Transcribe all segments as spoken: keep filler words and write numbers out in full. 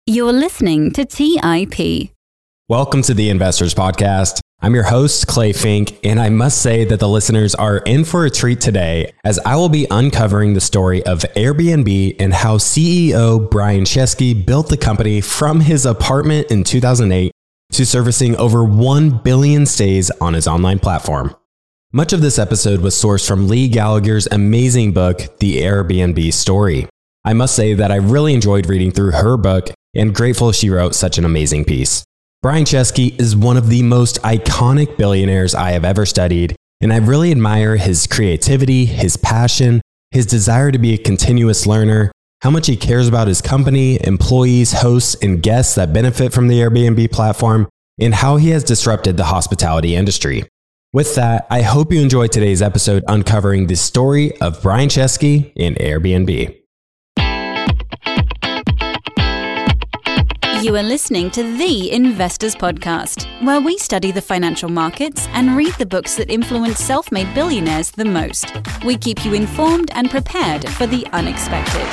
You're listening to T I P. Welcome to the Investors Podcast. I'm your host, Clay Fink, and I must say that the listeners are in for a treat today as I will be uncovering the story of Airbnb and how C E O Brian Chesky built the company from his apartment in two thousand eight to servicing over one billion stays on his online platform. Much of this episode was sourced from Lee Gallagher's amazing book, The Airbnb Story. I must say that I really enjoyed reading through her book and grateful she wrote such an amazing piece. Brian Chesky is one of the most iconic billionaires I have ever studied, and I really admire his creativity, his passion, his desire to be a continuous learner, how much he cares about his company, employees, hosts, and guests that benefit from the Airbnb platform, and how he has disrupted the hospitality industry. With that, I hope you enjoyed today's episode uncovering the story of Brian Chesky and Airbnb. You are listening to The Investors Podcast, where we study the financial markets and read the books that influence self-made billionaires the most. We keep you informed and prepared for the unexpected.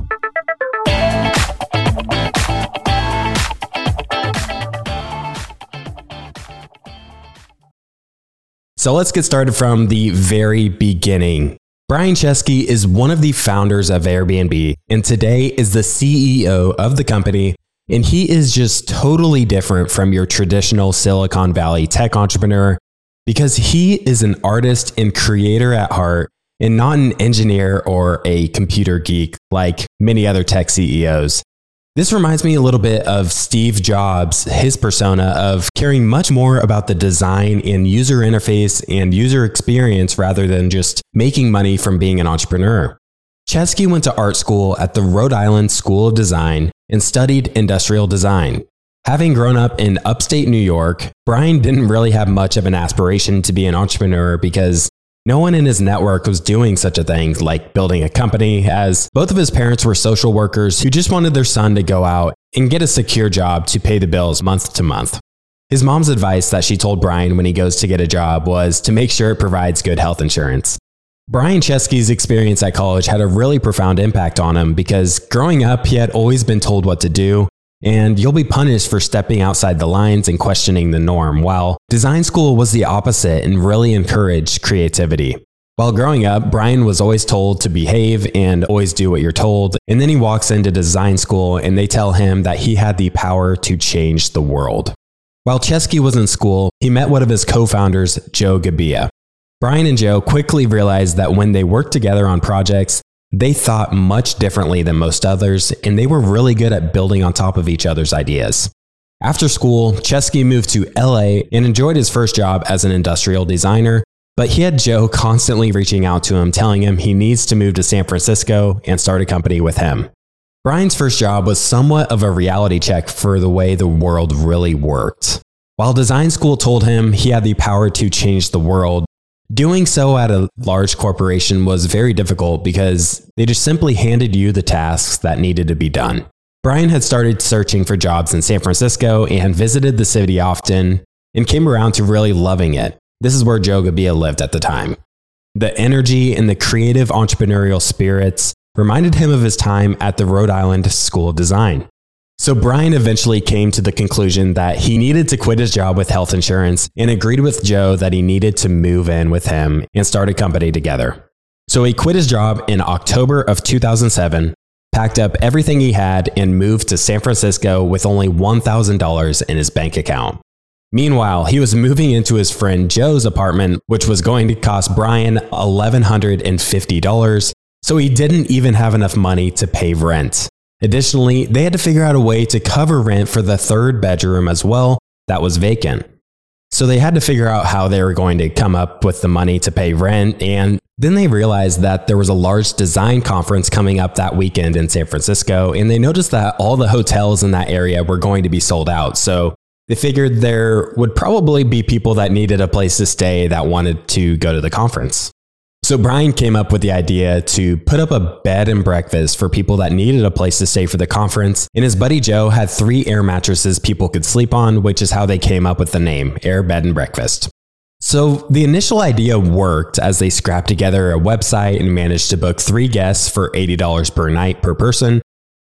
So let's get started from the very beginning. Brian Chesky is one of the founders of Airbnb, and today is the C E O of the company. And he is just totally different from your traditional Silicon Valley tech entrepreneur because he is an artist and creator at heart and not an engineer or a computer geek like many other tech C E Os. This reminds me a little bit of Steve Jobs, his persona of caring much more about the design and user interface and user experience rather than just making money from being an entrepreneur. Chesky went to art school at the Rhode Island School of Design and studied industrial design. Having grown up in upstate New York, Brian didn't really have much of an aspiration to be an entrepreneur because no one in his network was doing such a thing like building a company, as both of his parents were social workers who just wanted their son to go out and get a secure job to pay the bills month to month. His mom's advice that she told Brian when he goes to get a job was to make sure it provides good health insurance. Brian Chesky's experience at college had a really profound impact on him because growing up, he had always been told what to do, and you'll be punished for stepping outside the lines and questioning the norm, while design school was the opposite and really encouraged creativity. While growing up, Brian was always told to behave and always do what you're told, and then he walks into design school and they tell him that he had the power to change the world. While Chesky was in school, he met one of his co-founders, Joe Gebbia. Brian and Joe quickly realized that when they worked together on projects, they thought much differently than most others, and they were really good at building on top of each other's ideas. After school, Chesky moved to L A and enjoyed his first job as an industrial designer, but he had Joe constantly reaching out to him, telling him he needs to move to San Francisco and start a company with him. Brian's first job was somewhat of a reality check for the way the world really worked. While design school told him he had the power to change the world, doing so at a large corporation was very difficult because they just simply handed you the tasks that needed to be done. Brian had started searching for jobs in San Francisco and visited the city often and came around to really loving it. This is where Joe Gebbia lived at the time. The energy and the creative entrepreneurial spirits reminded him of his time at the Rhode Island School of Design. So Brian eventually came to the conclusion that he needed to quit his job with health insurance and agreed with Joe that he needed to move in with him and start a company together. So he quit his job in October of two thousand seven, packed up everything he had, and moved to San Francisco with only one thousand dollars in his bank account. Meanwhile, he was moving into his friend Joe's apartment, which was going to cost Brian one thousand one hundred fifty dollars, so he didn't even have enough money to pay rent. Additionally, they had to figure out a way to cover rent for the third bedroom as well that was vacant. So they had to figure out how they were going to come up with the money to pay rent, and then they realized that there was a large design conference coming up that weekend in San Francisco, and they noticed that all the hotels in that area were going to be sold out. So they figured there would probably be people that needed a place to stay that wanted to go to the conference. So Brian came up with the idea to put up a bed and breakfast for people that needed a place to stay for the conference, and his buddy Joe had three air mattresses people could sleep on, which is how they came up with the name, Air Bed and Breakfast. So the initial idea worked as they scrapped together a website and managed to book three guests for eighty dollars per night per person,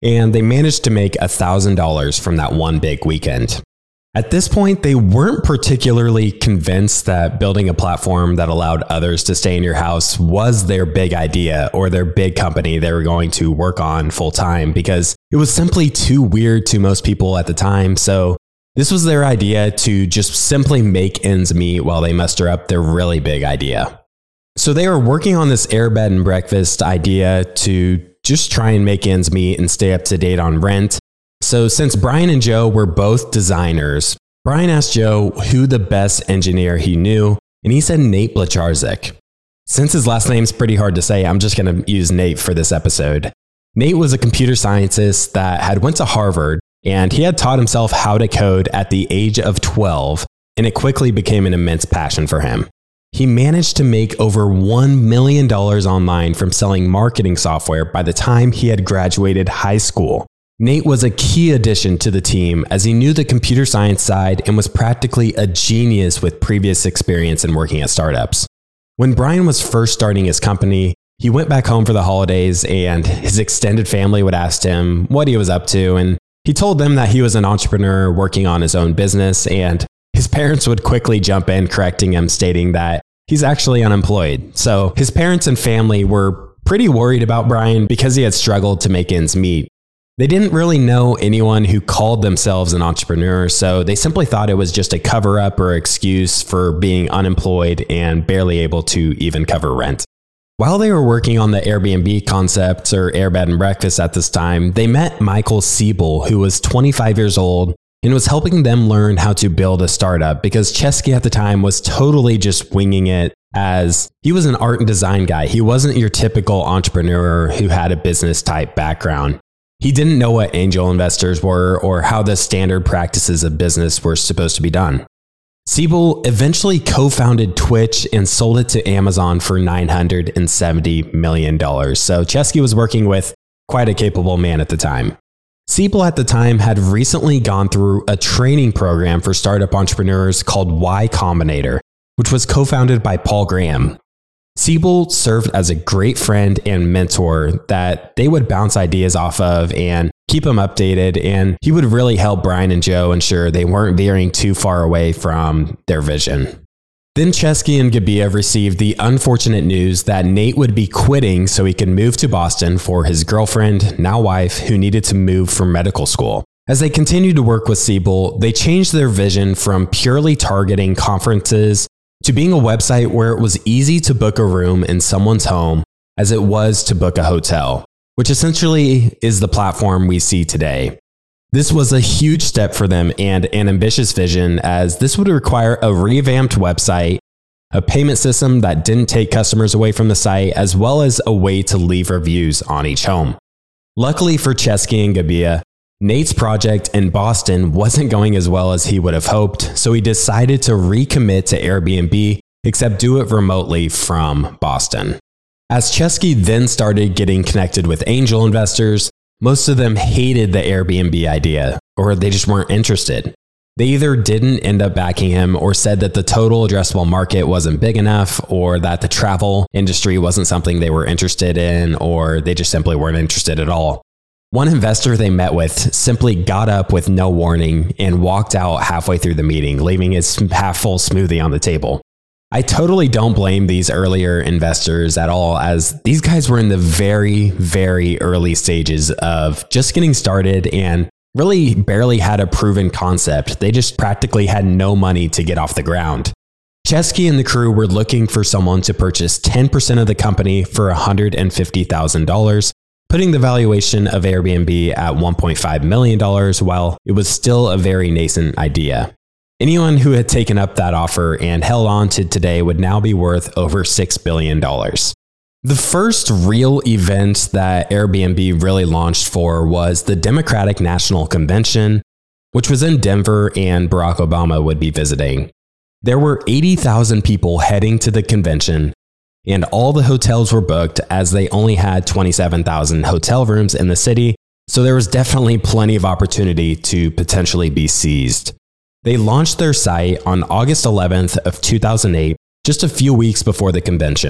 and they managed to make one thousand dollars from that one big weekend. At this point, they weren't particularly convinced that building a platform that allowed others to stay in your house was their big idea or their big company they were going to work on full time, because it was simply too weird to most people at the time. So this was their idea to just simply make ends meet while they muster up their really big idea. So they were working on this air bed and breakfast idea to just try and make ends meet and stay up to date on rent. So since Brian and Joe were both designers, Brian asked Joe who the best engineer he knew, and he said Nate Blacharczyk. Since his last name's pretty hard to say, I'm just going to use Nate for this episode. Nate was a computer scientist that had went to Harvard, and he had taught himself how to code at the age of twelve, and it quickly became an immense passion for him. He managed to make over one million dollars online from selling marketing software by the time he had graduated high school. Nate was a key addition to the team as he knew the computer science side and was practically a genius with previous experience in working at startups. When Brian was first starting his company, he went back home for the holidays and his extended family would ask him what he was up to, and he told them that he was an entrepreneur working on his own business, and his parents would quickly jump in correcting him, stating that he's actually unemployed. So his parents and family were pretty worried about Brian because he had struggled to make ends meet. They didn't really know anyone who called themselves an entrepreneur, so they simply thought it was just a cover-up or excuse for being unemployed and barely able to even cover rent. While they were working on the Airbnb concept or air bed and breakfast at this time, they met Michael Siebel, who was twenty-five years old and was helping them learn how to build a startup, because Chesky at the time was totally just winging it, as he was an art and design guy. He wasn't your typical entrepreneur who had a business type background. He didn't know what angel investors were or how the standard practices of business were supposed to be done. Siebel eventually co-founded Twitch and sold it to Amazon for nine hundred seventy million dollars. So Chesky was working with quite a capable man at the time. Siebel at the time had recently gone through a training program for startup entrepreneurs called Y Combinator, which was co-founded by Paul Graham. Siebel served as a great friend and mentor that they would bounce ideas off of and keep them updated, and he would really help Brian and Joe ensure they weren't veering too far away from their vision. Then Chesky and Gebbia received the unfortunate news that Nate would be quitting so he could move to Boston for his girlfriend, now wife, who needed to move for medical school. As they continued to work with Siebel, they changed their vision from purely targeting conferences to being a website where it was easy to book a room in someone's home as it was to book a hotel, which essentially is the platform we see today. This was a huge step for them and an ambitious vision, as this would require a revamped website, a payment system that didn't take customers away from the site, as well as a way to leave reviews on each home. Luckily for Chesky and Gebbia, Nate's project in Boston wasn't going as well as he would have hoped, so he decided to recommit to Airbnb, except do it remotely from Boston. As Chesky then started getting connected with angel investors, most of them hated the Airbnb idea, or they just weren't interested. They either didn't end up backing him or said that the total addressable market wasn't big enough, or that the travel industry wasn't something they were interested in, or they just simply weren't interested at all. One investor they met with simply got up with no warning and walked out halfway through the meeting, leaving his half-full smoothie on the table. I totally don't blame these earlier investors at all, as these guys were in the very, very early stages of just getting started and really barely had a proven concept. They just practically had no money to get off the ground. Chesky and the crew were looking for someone to purchase ten percent of the company for one hundred fifty thousand dollars, putting the valuation of Airbnb at one point five million dollars, while it was still a very nascent idea. Anyone who had taken up that offer and held on to today would now be worth over six billion dollars. The first real event that Airbnb really launched for was the Democratic National Convention, which was in Denver, and Barack Obama would be visiting. There were eighty thousand people heading to the convention, and all the hotels were booked as they only had twenty-seven thousand hotel rooms in the city, so there was definitely plenty of opportunity to potentially be seized. They launched their site on August eleventh of two thousand eight, just a few weeks before the convention.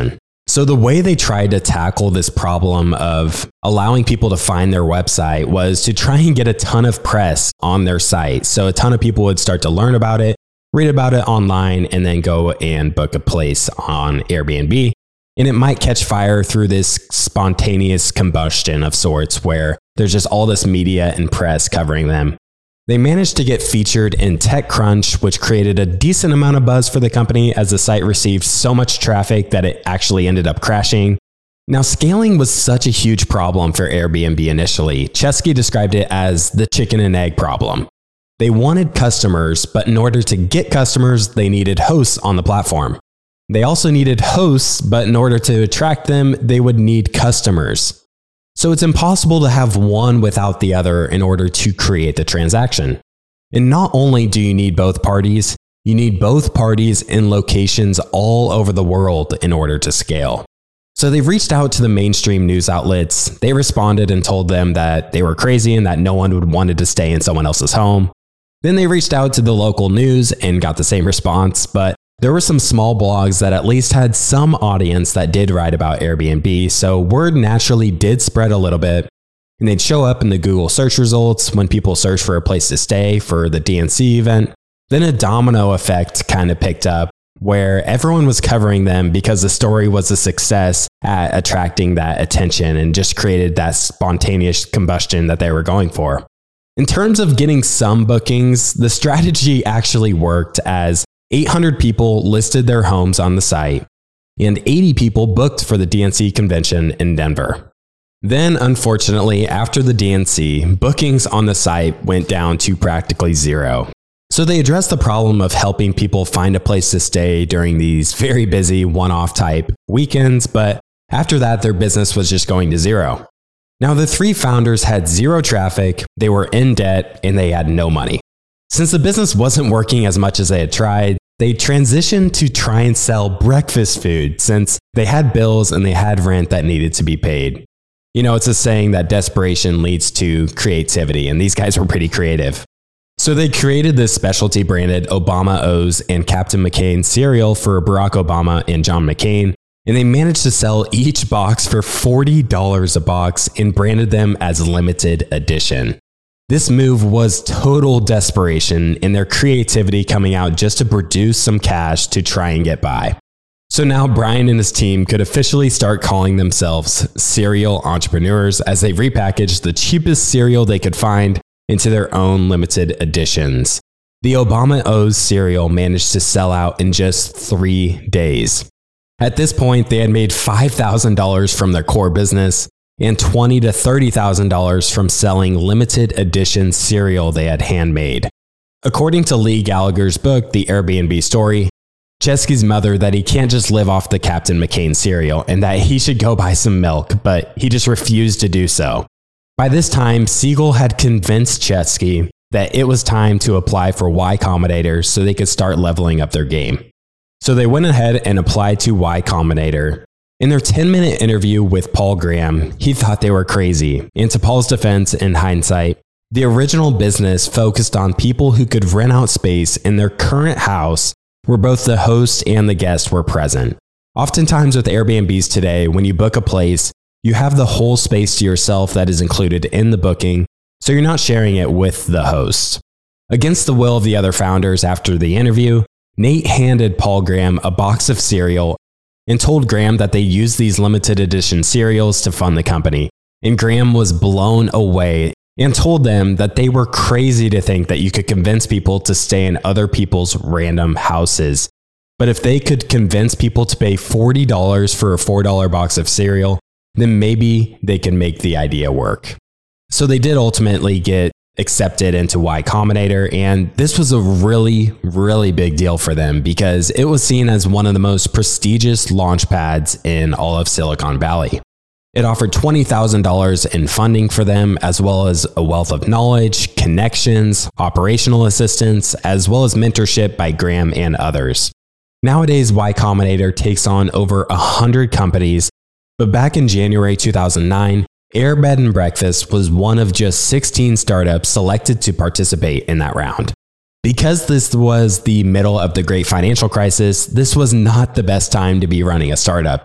So the way they tried to tackle this problem of allowing people to find their website was to try and get a ton of press on their site. So a ton of people would start to learn about it, read about it online, and then go and book a place on Airbnb. And it might catch fire through this spontaneous combustion of sorts where there's just all this media and press covering them. They managed to get featured in TechCrunch, which created a decent amount of buzz for the company as the site received so much traffic that it actually ended up crashing. Now, scaling was such a huge problem for Airbnb initially. Chesky described it as the chicken and egg problem. They wanted customers, but in order to get customers, they needed hosts on the platform. They also needed hosts, but in order to attract them, they would need customers. So it's impossible to have one without the other in order to create the transaction. And not only do you need both parties, you need both parties in locations all over the world in order to scale. So they reached out to the mainstream news outlets. They responded and told them that they were crazy and that no one would wanted to stay in someone else's home. Then they reached out to the local news and got the same response, but there were some small blogs that at least had some audience that did write about Airbnb, so word naturally did spread a little bit, and they'd show up in the Google search results when people search for a place to stay for the D N C event. Then a domino effect kind of picked up where everyone was covering them because the story was a success at attracting that attention and just created that spontaneous combustion that they were going for. In terms of getting some bookings, the strategy actually worked as eight hundred people listed their homes on the site, and eighty people booked for the D N C convention in Denver. Then, unfortunately, after the D N C, bookings on the site went down to practically zero. So they addressed the problem of helping people find a place to stay during these very busy one-off type weekends, but after that, their business was just going to zero. Now, the three founders had zero traffic, they were in debt, and they had no money. Since the business wasn't working as much as they had tried, they transitioned to try and sell breakfast food since they had bills and they had rent that needed to be paid. You know, it's a saying that desperation leads to creativity, and these guys were pretty creative. So they created this specialty branded Obama O's and Captain McCain cereal for Barack Obama and John McCain, and they managed to sell each box for forty dollars a box and branded them as limited edition. This move was total desperation and their creativity coming out just to produce some cash to try and get by. So now Brian and his team could officially start calling themselves cereal entrepreneurs as they repackaged the cheapest cereal they could find into their own limited editions. The Obama O's cereal managed to sell out in just three days. At this point, they had made five thousand dollars from their core business and twenty thousand to thirty thousand dollars from selling limited edition cereal they had handmade. According to Lee Gallagher's book, The Airbnb Story, Chesky's mother that he can't just live off the Captain McCain cereal and that he should go buy some milk, but he just refused to do so. By this time, Siegel had convinced Chesky that it was time to apply for Y Combinator so they could start leveling up their game. So they went ahead and applied to Y Combinator. In their ten-minute interview with Paul Graham, he thought they were crazy. And to Paul's defense, in hindsight, the original business focused on people who could rent out space in their current house where both the host and the guest were present. Oftentimes with Airbnbs today, when you book a place, you have the whole space to yourself that is included in the booking, so you're not sharing it with the host. Against the will of the other founders after the interview, Nate handed Paul Graham a box of cereal and told Graham that they used these limited edition cereals to fund the company. And Graham was blown away and told them that they were crazy to think that you could convince people to stay in other people's random houses. But if they could convince people to pay forty dollars for a four dollar box of cereal, then maybe they can make the idea work. So they did ultimately get accepted into Y Combinator, and this was a really, really big deal for them because it was seen as one of the most prestigious launch pads in all of Silicon Valley. It offered twenty thousand dollars in funding for them, as well as a wealth of knowledge, connections, operational assistance, as well as mentorship by Graham and others. Nowadays, Y Combinator takes on over one hundred companies, but back in January two thousand nine, Air Bed and Breakfast was one of just sixteen startups selected to participate in that round. Because this was the middle of the great financial crisis, this was not the best time to be running a startup.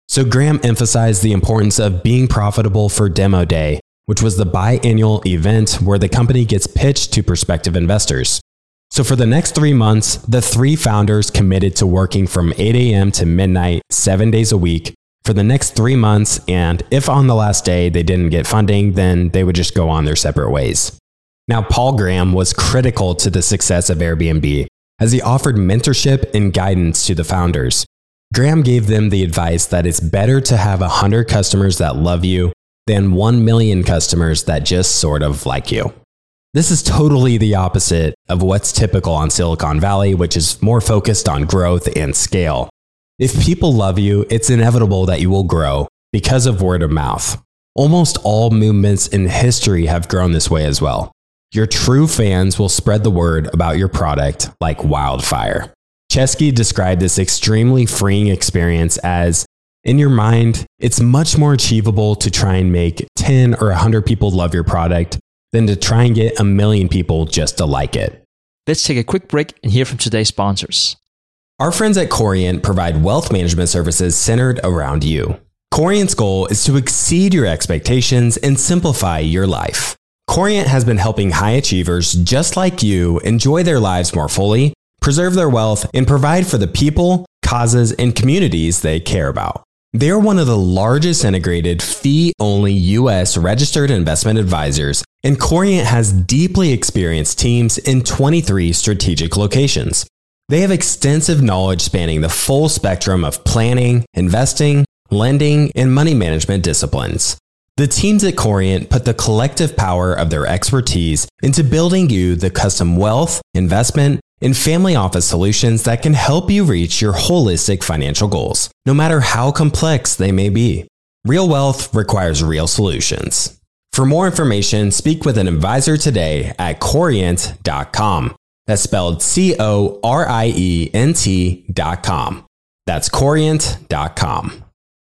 So Graham emphasized the importance of being profitable for Demo Day, which was the biannual event where the company gets pitched to prospective investors. So for the next three months, the three founders committed to working from eight a.m. to midnight, seven days a week for the next three months. And if on the last day they didn't get funding, then they would just go on their separate ways. Now, Paul Graham was critical to the success of Airbnb as he offered mentorship and guidance to the founders. Graham gave them the advice that it's better to have one hundred customers that love you than one million customers that just sort of like you. This is totally the opposite of what's typical on Silicon Valley, which is more focused on growth and scale. If people love you, it's inevitable that you will grow because of word of mouth. Almost all movements in history have grown this way as well. Your true fans will spread the word about your product like wildfire. Chesky described this extremely freeing experience as, in your mind, it's much more achievable to try and make ten or one hundred people love your product than to try and get a million people just to like it. Let's take a quick break and hear from today's sponsors. Our friends at Corient provide wealth management services centered around you. Corient's goal is to exceed your expectations and simplify your life. Corient has been helping high achievers just like you enjoy their lives more fully, preserve their wealth, and provide for the people, causes, and communities they care about. They are one of the largest integrated fee-only U S registered investment advisors, and Corient has deeply experienced teams in twenty-three strategic locations. They have extensive knowledge spanning the full spectrum of planning, investing, lending, and money management disciplines. The teams at Corient put the collective power of their expertise into building you the custom wealth, investment, and family office solutions that can help you reach your holistic financial goals, no matter how complex they may be. Real wealth requires real solutions. For more information, speak with an advisor today at corient dot com. That's spelled C O R I E N T dot com. That's corient dot com.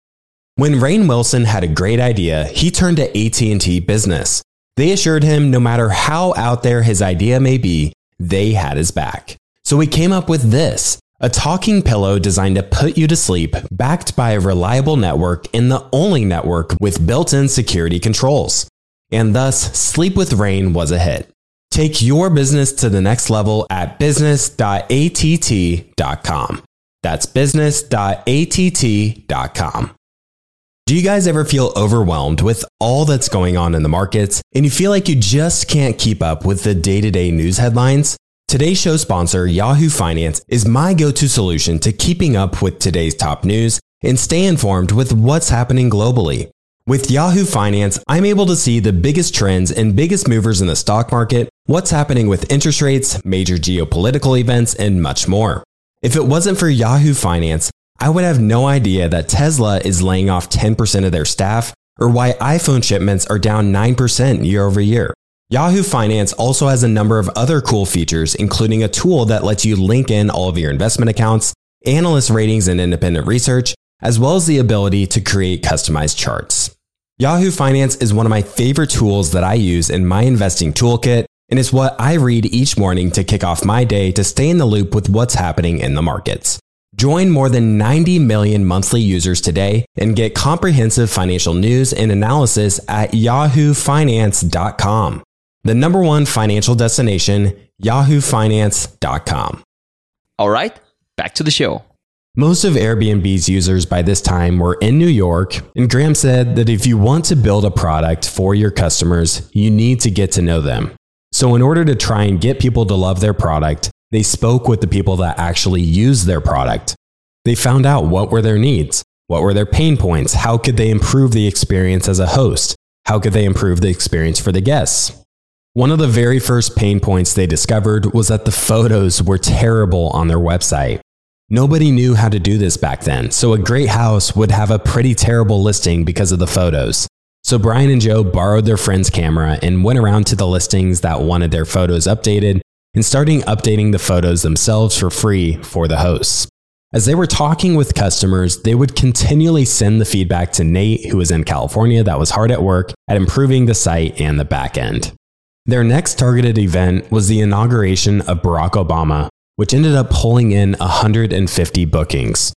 When Rainn Wilson had a great idea, he turned to A T and T Business. They assured him no matter how out there his idea may be, they had his back. So he came up with this, a talking pillow designed to put you to sleep, backed by a reliable network and the only network with built-in security controls. And thus, Sleep with Rainn was a hit. Take your business to the next level at business dot A T T dot com. That's business dot A T T dot com. Do you guys ever feel overwhelmed with all that's going on in the markets and you feel like you just can't keep up with the day-to-day news headlines? Today's show sponsor, Yahoo Finance, is my go-to solution to keeping up with today's top news and stay informed with what's happening globally. With Yahoo Finance, I'm able to see the biggest trends and biggest movers in the stock market, what's happening with interest rates, major geopolitical events, and much more. If it wasn't for Yahoo Finance, I would have no idea that Tesla is laying off ten percent of their staff or why iPhone shipments are down nine percent year over year. Yahoo Finance also has a number of other cool features, including a tool that lets you link in all of your investment accounts, analyst ratings and independent research, as well as the ability to create customized charts. Yahoo Finance is one of my favorite tools that I use in my investing toolkit, and it's what I read each morning to kick off my day to stay in the loop with what's happening in the markets. Join more than ninety million monthly users today and get comprehensive financial news and analysis at yahoo finance dot com. The number one financial destination, yahoo finance dot com. All right, back to the show. Most of Airbnb's users by this time were in New York, and Graham said that if you want to build a product for your customers, you need to get to know them. So in order to try and get people to love their product, they spoke with the people that actually use their product. They found out what were their needs, what were their pain points, how could they improve the experience as a host, how could they improve the experience for the guests. One of the very first pain points they discovered was that the photos were terrible on their website. Nobody knew how to do this back then, so a great house would have a pretty terrible listing because of the photos. So Brian and Joe borrowed their friend's camera and went around to the listings that wanted their photos updated and starting updating the photos themselves for free for the hosts. As they were talking with customers, they would continually send the feedback to Nate, who was in California, that was hard at work at improving the site and the back end. Their next targeted event was the inauguration of Barack Obama, which ended up pulling in one hundred fifty bookings.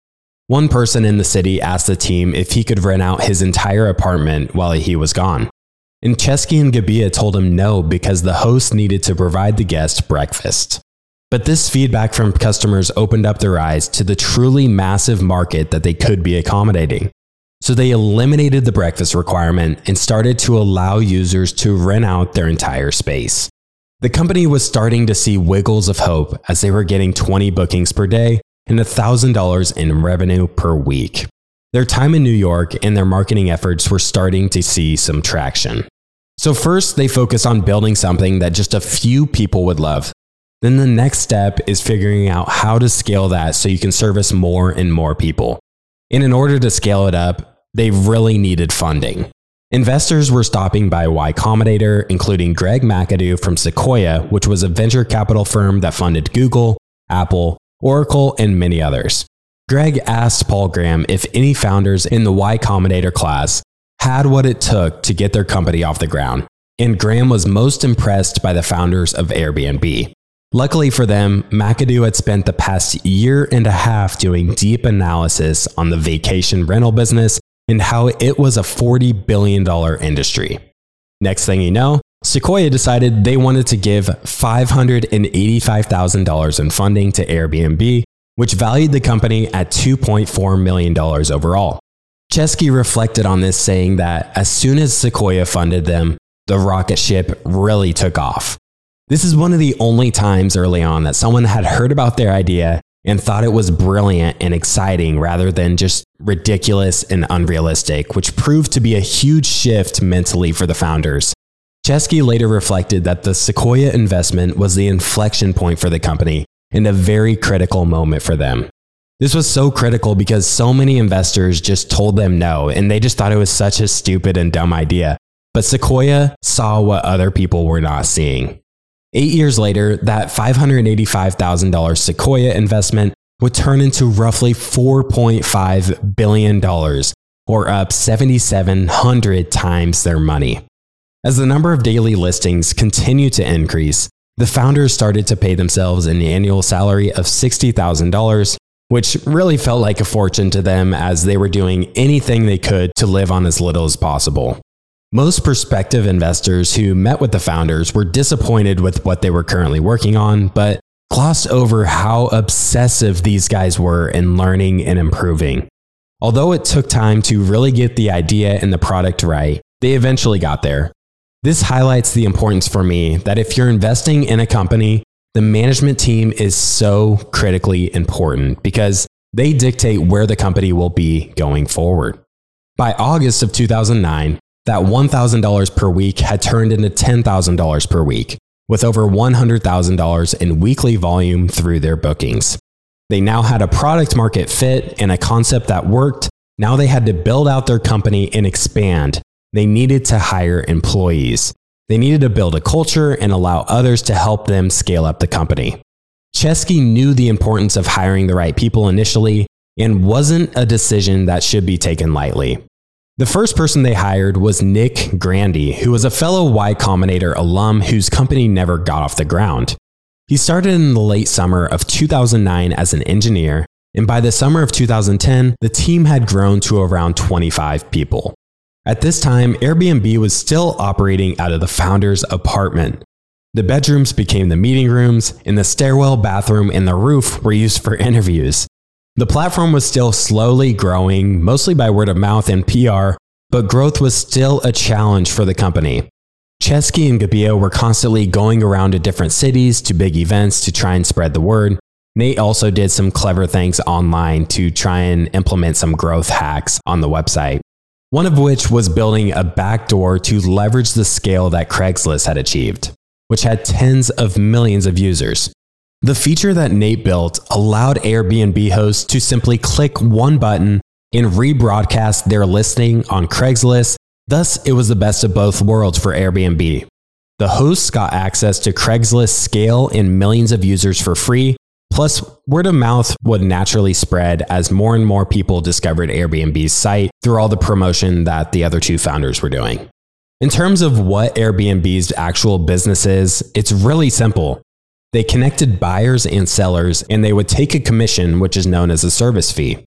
One person in the city asked the team if he could rent out his entire apartment while he was gone. And Chesky and Gebbia told him no because the host needed to provide the guest breakfast. But this feedback from customers opened up their eyes to the truly massive market that they could be accommodating. So they eliminated the breakfast requirement and started to allow users to rent out their entire space. The company was starting to see wiggles of hope as they were getting twenty bookings per day and one thousand dollars in revenue per week. Their time in New York and their marketing efforts were starting to see some traction. So first, they focused on building something that just a few people would love. Then the next step is figuring out how to scale that so you can service more and more people. And in order to scale it up, they really needed funding. Investors were stopping by Y Combinator, including Greg McAdoo from Sequoia, which was a venture capital firm that funded Google, Apple, Oracle, and many others. Greg asked Paul Graham if any founders in the Y Combinator class had what it took to get their company off the ground, and Graham was most impressed by the founders of Airbnb. Luckily for them, McAdoo had spent the past year and a half doing deep analysis on the vacation rental business and how it was a forty billion dollars industry. Next thing you know, Sequoia decided they wanted to give five hundred eighty-five thousand dollars in funding to Airbnb, which valued the company at two point four million dollars overall. Chesky reflected on this, saying that as soon as Sequoia funded them, the rocket ship really took off. This is one of the only times early on that someone had heard about their idea and thought it was brilliant and exciting rather than just ridiculous and unrealistic, which proved to be a huge shift mentally for the founders. Chesky later reflected that the Sequoia investment was the inflection point for the company and a very critical moment for them. This was so critical because so many investors just told them no, and they just thought it was such a stupid and dumb idea. But Sequoia saw what other people were not seeing. Eight years later, that five hundred eighty-five thousand dollars Sequoia investment would turn into roughly four point five billion dollars, or up seven thousand seven hundred times their money. As the number of daily listings continued to increase, the founders started to pay themselves an annual salary of sixty thousand dollars, which really felt like a fortune to them as they were doing anything they could to live on as little as possible. Most prospective investors who met with the founders were disappointed with what they were currently working on, but glossed over how obsessive these guys were in learning and improving. Although it took time to really get the idea and the product right, they eventually got there. This highlights the importance for me that if you're investing in a company, the management team is so critically important because they dictate where the company will be going forward. By August of two thousand nine, that one thousand dollars per week had turned into ten thousand dollars per week, with over one hundred thousand dollars in weekly volume through their bookings. They now had a product market fit and a concept that worked. Now they had to build out their company and expand. They needed to hire employees. They needed to build a culture and allow others to help them scale up the company. Chesky knew the importance of hiring the right people initially and wasn't a decision that should be taken lightly. The first person they hired was Nick Grandy, who was a fellow Y Combinator alum whose company never got off the ground. He started in the late summer of two thousand nine as an engineer, and by the summer of two thousand ten, the team had grown to around twenty-five people. At this time, Airbnb was still operating out of the founder's apartment. The bedrooms became the meeting rooms, and the stairwell, bathroom, and the roof were used for interviews. The platform was still slowly growing, mostly by word of mouth and P R, but growth was still a challenge for the company. Chesky and Gebbia were constantly going around to different cities to big events to try and spread the word. Nate also did some clever things online to try and implement some growth hacks on the website, one of which was building a backdoor to leverage the scale that Craigslist had achieved, which had tens of millions of users. The feature that Nate built allowed Airbnb hosts to simply click one button and rebroadcast their listing on Craigslist. Thus, it was the best of both worlds for Airbnb. The hosts got access to Craigslist scale and millions of users for free, plus word of mouth would naturally spread as more and more people discovered Airbnb's site through all the promotion that the other two founders were doing. In terms of what Airbnb's actual business is, it's really simple. They connected buyers and sellers, and they would take a commission, which is known as a service fee.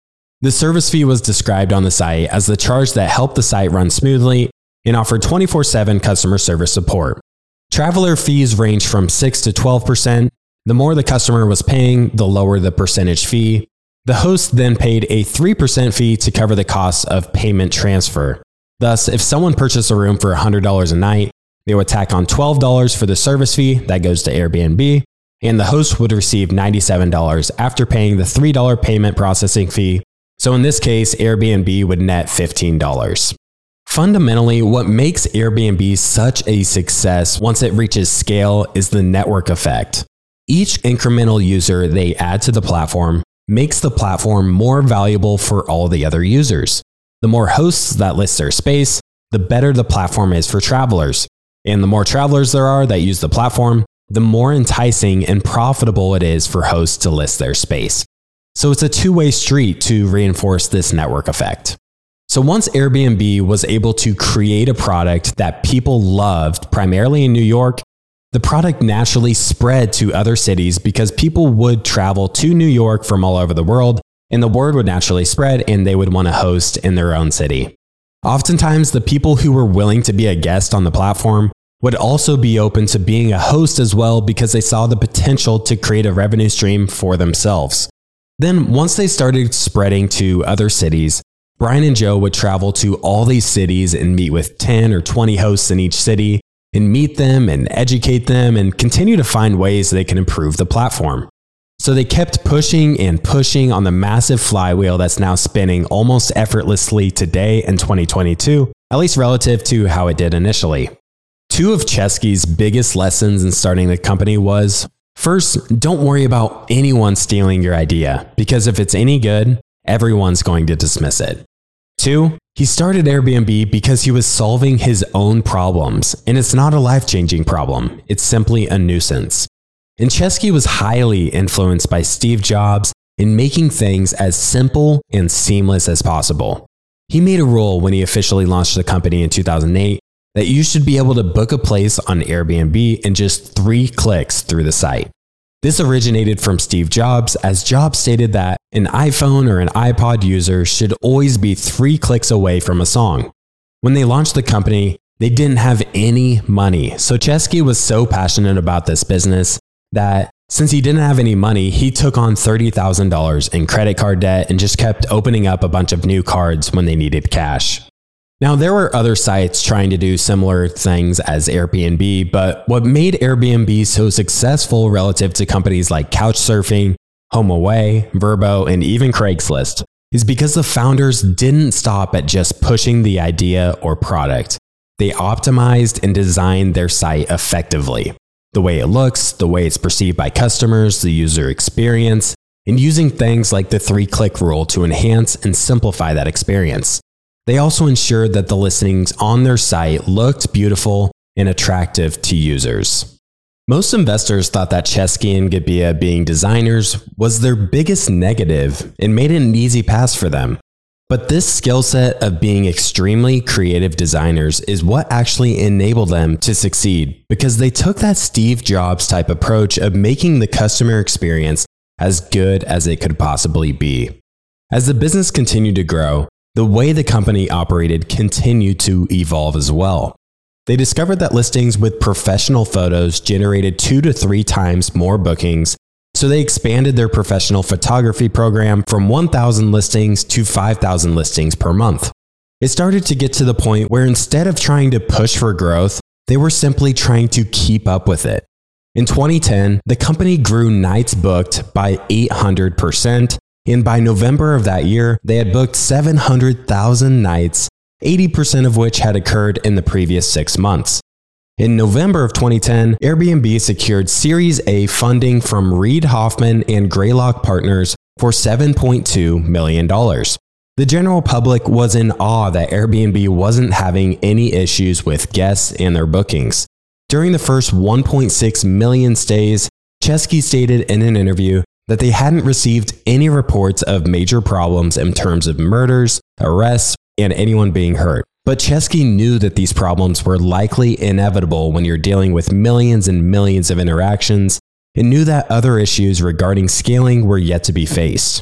The service fee was described on the site as the charge that helped the site run smoothly and offered twenty-four seven customer service support. Traveler fees range from six to twelve percent. The more the customer was paying, the lower the percentage fee. The host then paid a three percent fee to cover the cost of payment transfer. Thus, if someone purchased a room for one hundred dollars a night, they would tack on twelve dollars for the service fee that goes to Airbnb, and the host would receive ninety-seven dollars after paying the three dollars payment processing fee. So in this case, Airbnb would net fifteen dollars. Fundamentally, what makes Airbnb such a success once it reaches scale is the network effect. Each incremental user they add to the platform makes the platform more valuable for all the other users. The more hosts that list their space, the better the platform is for travelers. And the more travelers there are that use the platform, the more enticing and profitable it is for hosts to list their space. So it's a two-way street to reinforce this network effect. So once Airbnb was able to create a product that people loved, primarily in New York, the product naturally spread to other cities because people would travel to New York from all over the world, and the word would naturally spread and they would want to host in their own city. Oftentimes, the people who were willing to be a guest on the platform would also be open to being a host as well because they saw the potential to create a revenue stream for themselves. Then, once they started spreading to other cities, Brian and Joe would travel to all these cities and meet with ten or twenty hosts in each city and meet them and educate them and continue to find ways they can improve the platform. So they kept pushing and pushing on the massive flywheel that's now spinning almost effortlessly today in twenty twenty-two, at least relative to how it did initially. Two of Chesky's biggest lessons in starting the company was, first, don't worry about anyone stealing your idea, because if it's any good, everyone's going to dismiss it. Two, he started Airbnb because he was solving his own problems, and it's not a life-changing problem, it's simply a nuisance. And Chesky was highly influenced by Steve Jobs in making things as simple and seamless as possible. He made a rule when he officially launched the company in two thousand eight that you should be able to book a place on Airbnb in just three clicks through the site. This originated from Steve Jobs, as Jobs stated that an iPhone or an iPod user should always be three clicks away from a song. When they launched the company, they didn't have any money, so Chesky was so passionate about this business that since he didn't have any money, he took on thirty thousand dollars in credit card debt and just kept opening up a bunch of new cards when they needed cash. Now, there were other sites trying to do similar things as Airbnb, but what made Airbnb so successful relative to companies like Couchsurfing, HomeAway, Vrbo, and even Craigslist is because the founders didn't stop at just pushing the idea or product. They optimized and designed their site effectively. The way it looks, the way it's perceived by customers, the user experience, and using things like the three-click rule to enhance and simplify that experience. They also ensured that the listings on their site looked beautiful and attractive to users. Most investors thought that Chesky and Gebbia being designers was their biggest negative and made it an easy pass for them. But this skill set of being extremely creative designers is what actually enabled them to succeed, because they took that Steve Jobs type approach of making the customer experience as good as it could possibly be. As the business continued to grow, the way the company operated continued to evolve as well. They discovered that listings with professional photos generated two to three times more bookings, so they expanded their professional photography program from one thousand listings to five thousand listings per month. It started to get to the point where instead of trying to push for growth, they were simply trying to keep up with it. In twenty ten, the company grew nights booked by eight hundred percent, and by November of that year, they had booked seven hundred thousand nights, eighty percent of which had occurred in the previous six months. In November of twenty ten, Airbnb secured Series A funding from Reid Hoffman and Greylock Partners for seven point two million dollars. The general public was in awe that Airbnb wasn't having any issues with guests and their bookings. During the first one point six million stays, Chesky stated in an interview that they hadn't received any reports of major problems in terms of murders, arrests, and anyone being hurt. But Chesky knew that these problems were likely inevitable when you're dealing with millions and millions of interactions, and knew that other issues regarding scaling were yet to be faced.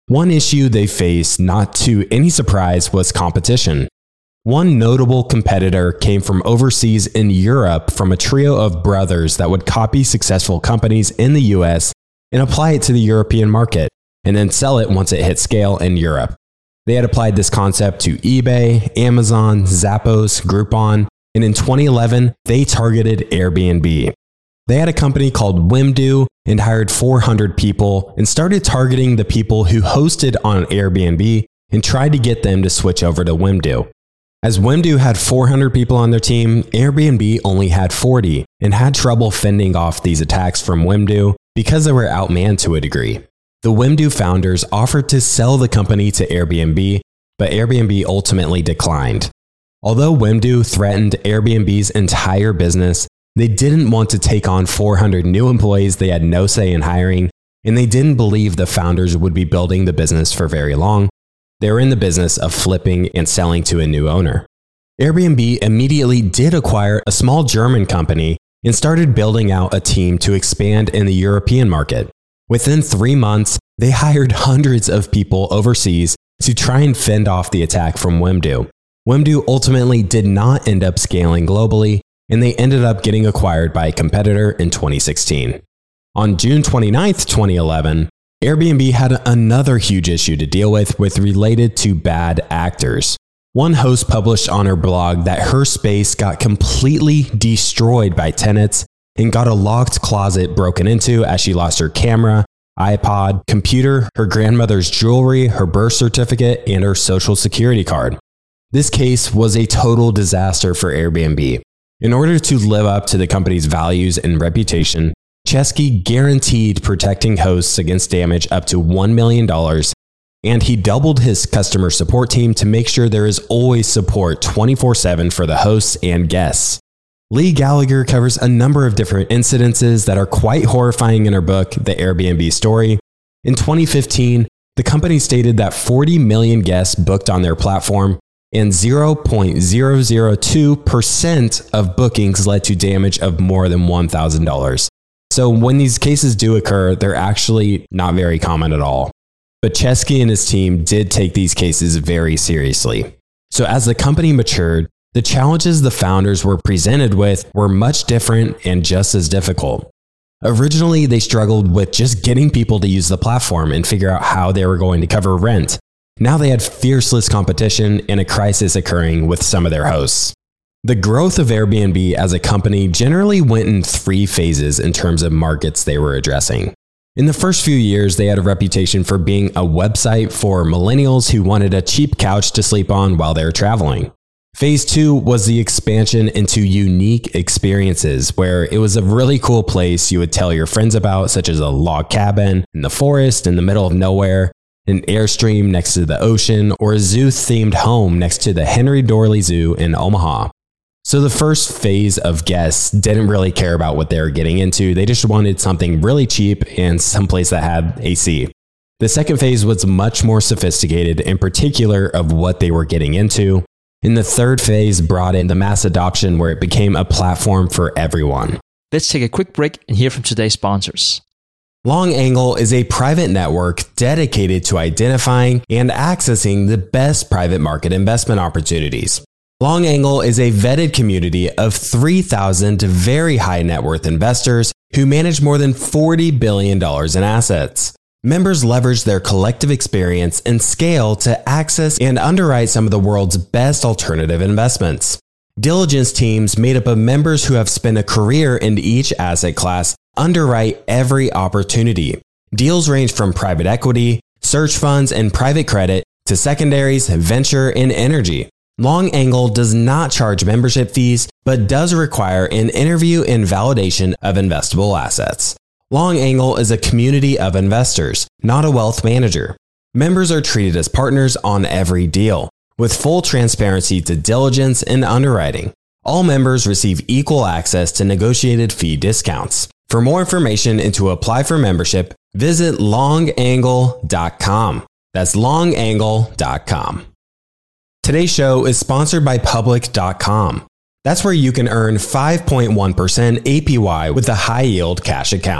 One issue they faced, not to any surprise, was competition. One notable competitor came from overseas in Europe from a trio of brothers that would copy successful companies in the U S and apply it to the European market, and then sell it once it hit scale in Europe. They had applied this concept to eBay, Amazon, Zappos, Groupon, and in twenty eleven, they targeted Airbnb. They had a company called Wimdu and hired four hundred people and started targeting the people who hosted on Airbnb and tried to get them to switch over to Wimdu. As Wimdu had four hundred people on their team, Airbnb only had forty and had trouble fending off these attacks from Wimdu because they were outmanned to a degree. The Wimdu founders offered to sell the company to Airbnb, but Airbnb ultimately declined. Although Wimdu threatened Airbnb's entire business, they didn't want to take on four hundred new employees they had no say in hiring, and they didn't believe the founders would be building the business for very long. They were in the business of flipping and selling to a new owner. Airbnb immediately did acquire a small German company and started building out a team to expand in the European market. Within three months, they hired hundreds of people overseas to try and fend off the attack from Wimdu. Wimdu ultimately did not end up scaling globally, and they ended up getting acquired by a competitor in twenty sixteen. On June twenty-ninth, twenty eleven, Airbnb had another huge issue to deal with with related to bad actors. One host published on her blog that her space got completely destroyed by tenants and got a locked closet broken into as she lost her camera, iPod, computer, her grandmother's jewelry, her birth certificate, and her social security card. This case was a total disaster for Airbnb. In order to live up to the company's values and reputation, Chesky guaranteed protecting hosts against damage up to one million dollars, and he doubled his customer support team to make sure there is always support twenty-four seven for the hosts and guests. Lee Gallagher covers a number of different incidences that are quite horrifying in her book, The Airbnb Story. In twenty fifteen, the company stated that forty million guests booked on their platform, and zero point zero zero two percent of bookings led to damage of more than one thousand dollars. So when these cases do occur, they're actually not very common at all. But Chesky and his team did take these cases very seriously. So as the company matured, the challenges the founders were presented with were much different and just as difficult. Originally, they struggled with just getting people to use the platform and figure out how they were going to cover rent. Now they had fierceless competition and a crisis occurring with some of their hosts. The growth of Airbnb as a company generally went in three phases in terms of markets they were addressing. In the first few years, they had a reputation for being a website for millennials who wanted a cheap couch to sleep on while they were traveling. Phase two was the expansion into unique experiences, where it was a really cool place you would tell your friends about, such as a log cabin in the forest in the middle of nowhere, an Airstream next to the ocean, or a zoo-themed home next to the Henry Dorley Zoo in Omaha. So the first phase of guests didn't really care about what they were getting into. They just wanted something really cheap and someplace that had A C. The second phase was much more sophisticated, in particular of what they were getting into. And the third phase brought in the mass adoption where it became a platform for everyone. Let's take a quick break and hear from today's sponsors. LongAngle is a private network dedicated to identifying and accessing the best private market investment opportunities. LongAngle is a vetted community of three thousand very high net worth investors who manage more than forty billion dollars in assets. Members leverage their collective experience and scale to access and underwrite some of the world's best alternative investments. Diligence teams made up of members who have spent a career in each asset class underwrite every opportunity. Deals range from private equity, search funds, and private credit to secondaries, venture, and energy. LongAngle does not charge membership fees, but does require an interview and validation of investable assets. LongAngle is a community of investors, not a wealth manager. Members are treated as partners on every deal, with full transparency to diligence and underwriting. All members receive equal access to negotiated fee discounts. For more information and to apply for membership, visit long angle dot com. That's long angle dot com. Today's show is sponsored by public dot com. That's where you can earn five point one percent A P Y with a high-yield cash account.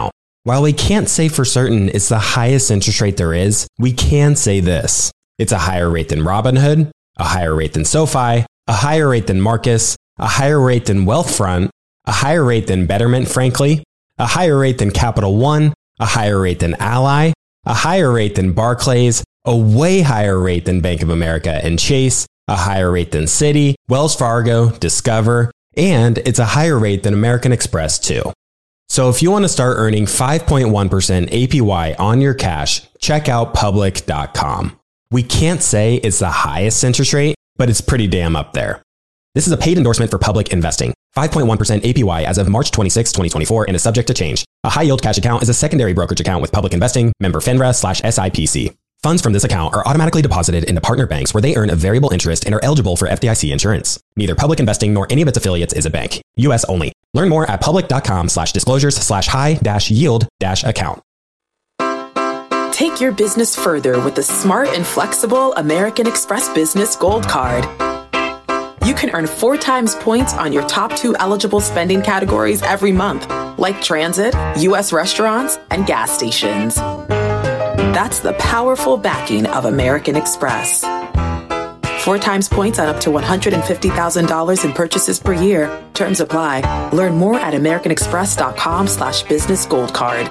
While we can't say for certain it's the highest interest rate there is, we can say this. It's a higher rate than Robinhood, a higher rate than SoFi, a higher rate than Marcus, a higher rate than Wealthfront, a higher rate than Betterment, frankly, a higher rate than Capital One, a higher rate than Ally, a higher rate than Barclays, a way higher rate than Bank of America and Chase, a higher rate than Citi, Wells Fargo, Discover, and it's a higher rate than American Express too. So if you want to start earning five point one percent A P Y on your cash, check out public dot com. We can't say it's the highest interest rate, but it's pretty damn up there. This is a paid endorsement for Public Investing. five point one percent A P Y as of March twenty-sixth, twenty twenty-four and is subject to change. A high yield cash account is a secondary brokerage account with Public Investing, member FINRA slash S I P C. Funds from this account are automatically deposited into partner banks where they earn a variable interest and are eligible for F D I C insurance. Neither Public Investing nor any of its affiliates is a bank. U S only. Learn more at public dot com slash disclosures slash high dash yield dash account. Take your business further with the smart and flexible American Express Business Gold Card. You can earn four times points on your top two eligible spending categories every month, like transit, U S restaurants, and gas stations. That's the powerful backing of American Express. Four times points on up to one hundred fifty thousand dollars in purchases per year. Terms apply. Learn more at american express dot com slash business gold card.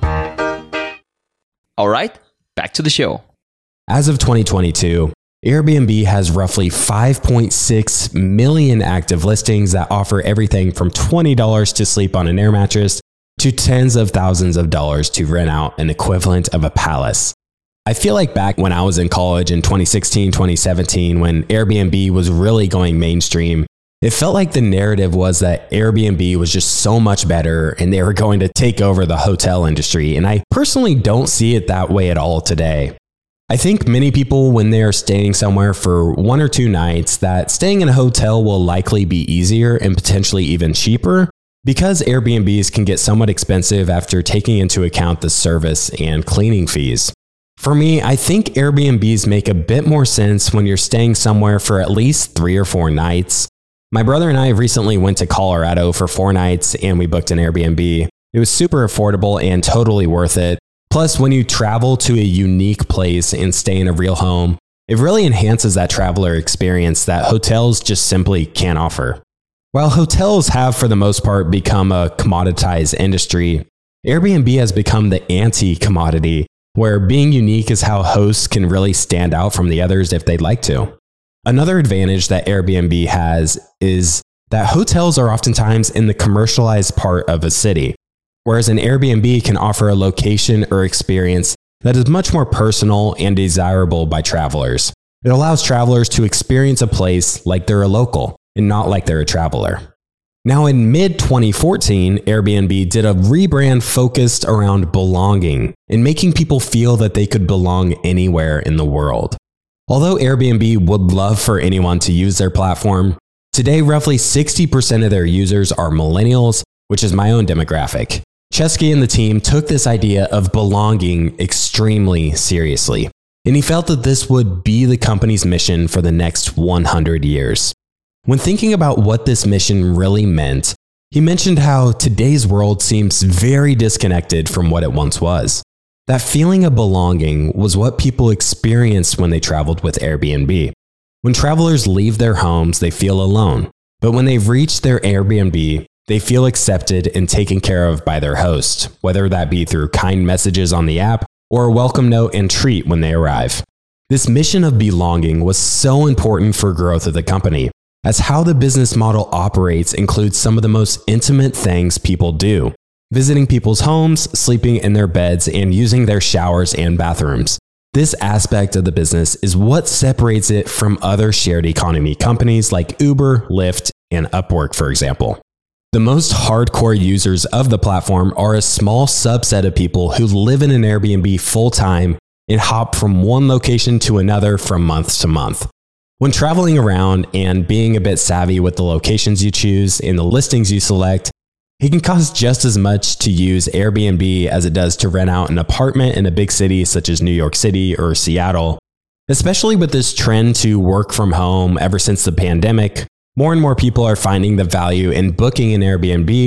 All right, back to the show. As of twenty twenty-two, Airbnb has roughly five point six million active listings that offer everything from twenty dollars to sleep on an air mattress to tens of thousands of dollars to rent out an equivalent of a palace. I feel like back when I was in college in twenty sixteen, twenty seventeen, when Airbnb was really going mainstream, it felt like the narrative was that Airbnb was just so much better and they were going to take over the hotel industry. And I personally don't see it that way at all today. I think many people, when they are staying somewhere for one or two nights, that staying in a hotel will likely be easier and potentially even cheaper, because Airbnbs can get somewhat expensive after taking into account the service and cleaning fees. For me, I think Airbnbs make a bit more sense when you're staying somewhere for at least three or four nights. My brother and I recently went to Colorado for four nights and we booked an Airbnb. It was super affordable and totally worth it. Plus, when you travel to a unique place and stay in a real home, it really enhances that traveler experience that hotels just simply can't offer. While hotels have, for the most part, become a commoditized industry, Airbnb has become the anti-commodity, where being unique is how hosts can really stand out from the others if they'd like to. Another advantage that Airbnb has is that hotels are oftentimes in the commercialized part of a city, whereas an Airbnb can offer a location or experience that is much more personal and desirable by travelers. It allows travelers to experience a place like they're a local and not like they're a traveler. Now, in mid twenty fourteen, Airbnb did a rebrand focused around belonging and making people feel that they could belong anywhere in the world. Although Airbnb would love for anyone to use their platform, today roughly sixty percent of their users are millennials, which is my own demographic. Chesky and the team took this idea of belonging extremely seriously, and he felt that this would be the company's mission for the next one hundred years. When thinking about what this mission really meant, he mentioned how today's world seems very disconnected from what it once was. That feeling of belonging was what people experienced when they traveled with Airbnb. When travelers leave their homes, they feel alone. But when they've reached their Airbnb, they feel accepted and taken care of by their host, whether that be through kind messages on the app or a welcome note and treat when they arrive. This mission of belonging was so important for growth of the company, as how the business model operates includes some of the most intimate things people do: visiting people's homes, sleeping in their beds, and using their showers and bathrooms. This aspect of the business is what separates it from other shared economy companies like Uber, Lyft, and Upwork, for example. The most hardcore users of the platform are a small subset of people who live in an Airbnb full-time and hop from one location to another from month to month. When traveling around and being a bit savvy with the locations you choose and the listings you select, it can cost just as much to use Airbnb as it does to rent out an apartment in a big city such as New York City or Seattle. Especially with this trend to work from home ever since the pandemic, more and more people are finding the value in booking an Airbnb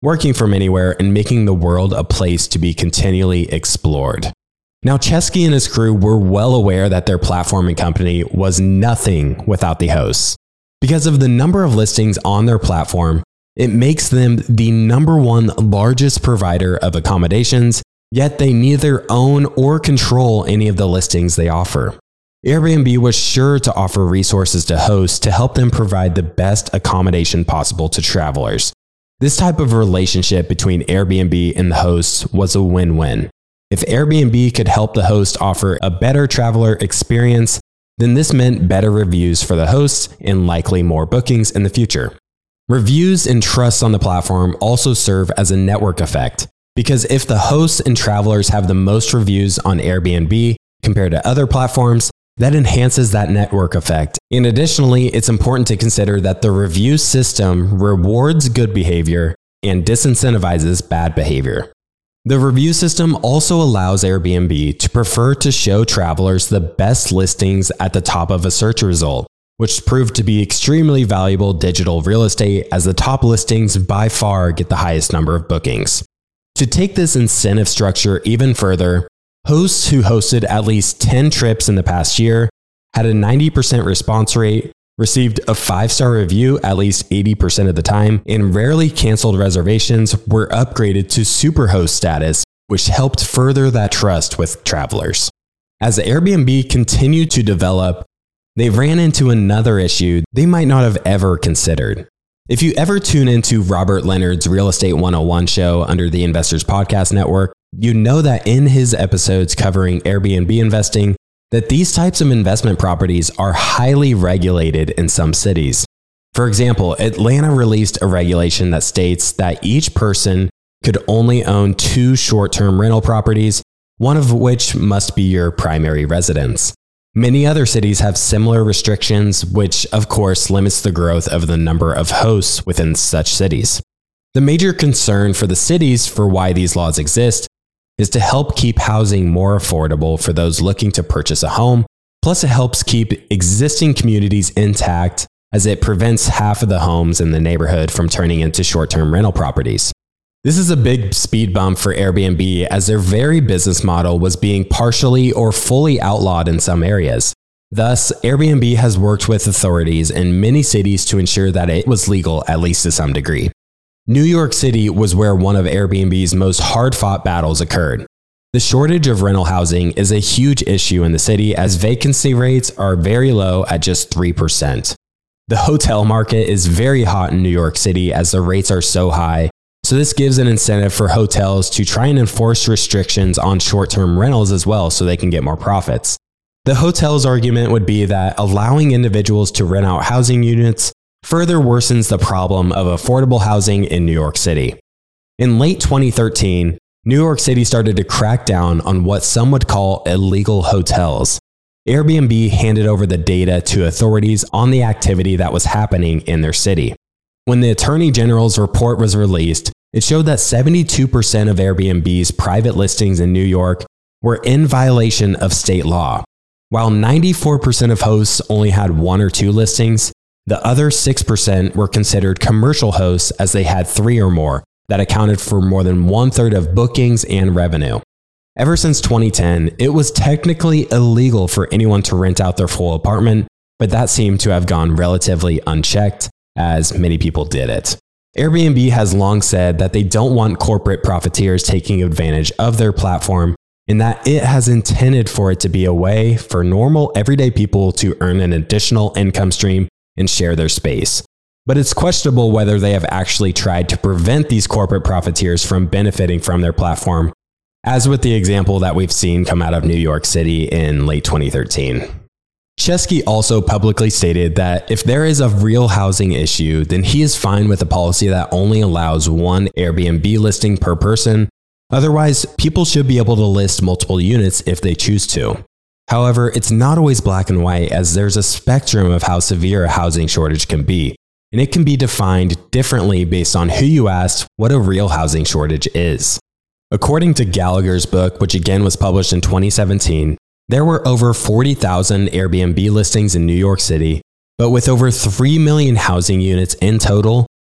working from anywhere and making the world a place to be continually explored. Now, Chesky and his crew were well aware that their platform and company was nothing without the hosts. Because of the number of listings on their platform, it makes them the number one largest provider of accommodations, yet they neither own or control any of the listings they offer. Airbnb was sure to offer resources to hosts to help them provide the best accommodation possible to travelers. This type of relationship between Airbnb and the hosts was a win-win. If Airbnb could help the host offer a better traveler experience, then this meant better reviews for the hosts and likely more bookings in the future. Reviews and trust on the platform also serve as a network effect, because if the hosts and travelers have the most reviews on Airbnb compared to other platforms, that enhances that network effect. And additionally, it's important to consider that the review system rewards good behavior and disincentivizes bad behavior. The review system also allows Airbnb to prefer to show travelers the best listings at the top of a search result, which proved to be extremely valuable digital real estate, as the top listings by far get the highest number of bookings. To take this incentive structure even further, hosts who hosted at least ten trips in the past year had a ninety percent response rate, received a five-star review at least eighty percent of the time, and rarely canceled reservations were upgraded to superhost status, which helped further that trust with travelers. As Airbnb continued to develop, they ran into another issue they might not have ever considered. If you ever tune into Robert Leonard's Real Estate one oh one show under the Investors Podcast Network, you know that in his episodes covering Airbnb investing, that these types of investment properties are highly regulated in some cities. For example, Atlanta released a regulation that states that each person could only own two short-term rental properties, one of which must be your primary residence. Many other cities have similar restrictions, which of course limits the growth of the number of hosts within such cities. The major concern for the cities for why these laws exist is to help keep housing more affordable for those looking to purchase a home, plus it helps keep existing communities intact as it prevents half of the homes in the neighborhood from turning into short-term rental properties. This is a big speed bump for Airbnb, as their very business model was being partially or fully outlawed in some areas. Thus, Airbnb has worked with authorities in many cities to ensure that it was legal, at least to some degree. New York City was where one of Airbnb's most hard-fought battles occurred. The shortage of rental housing is a huge issue in the city, as vacancy rates are very low at just three percent. The hotel market is very hot in New York City as the rates are so high, so this gives an incentive for hotels to try and enforce restrictions on short-term rentals as well so they can get more profits. The hotel's argument would be that allowing individuals to rent out housing units further worsens the problem of affordable housing in New York City. In late twenty thirteen, New York City started to crack down on what some would call illegal hotels. Airbnb handed over the data to authorities on the activity that was happening in their city. When the Attorney General's report was released, it showed that seventy-two percent of Airbnb's private listings in New York were in violation of state law. While ninety-four percent of hosts only had one or two listings, the other six percent were considered commercial hosts, as they had three or more, that accounted for more than one-third of bookings and revenue. Ever since twenty ten, it was technically illegal for anyone to rent out their full apartment, but that seemed to have gone relatively unchecked, as many people did it. Airbnb has long said that they don't want corporate profiteers taking advantage of their platform, and that it has intended for it to be a way for normal, everyday people to earn an additional income stream and share their space. But it's questionable whether they have actually tried to prevent these corporate profiteers from benefiting from their platform, as with the example that we've seen come out of New York City in late twenty thirteen. Chesky also publicly stated that if there is a real housing issue, then he is fine with a policy that only allows one Airbnb listing per person. Otherwise, people should be able to list multiple units if they choose to. However, it's not always black and white, as there's a spectrum of how severe a housing shortage can be, and it can be defined differently based on who you ask what a real housing shortage is. According to Gallagher's book, which again was published in twenty seventeen, there were over forty thousand Airbnb listings in New York City, but with over three million housing units in total,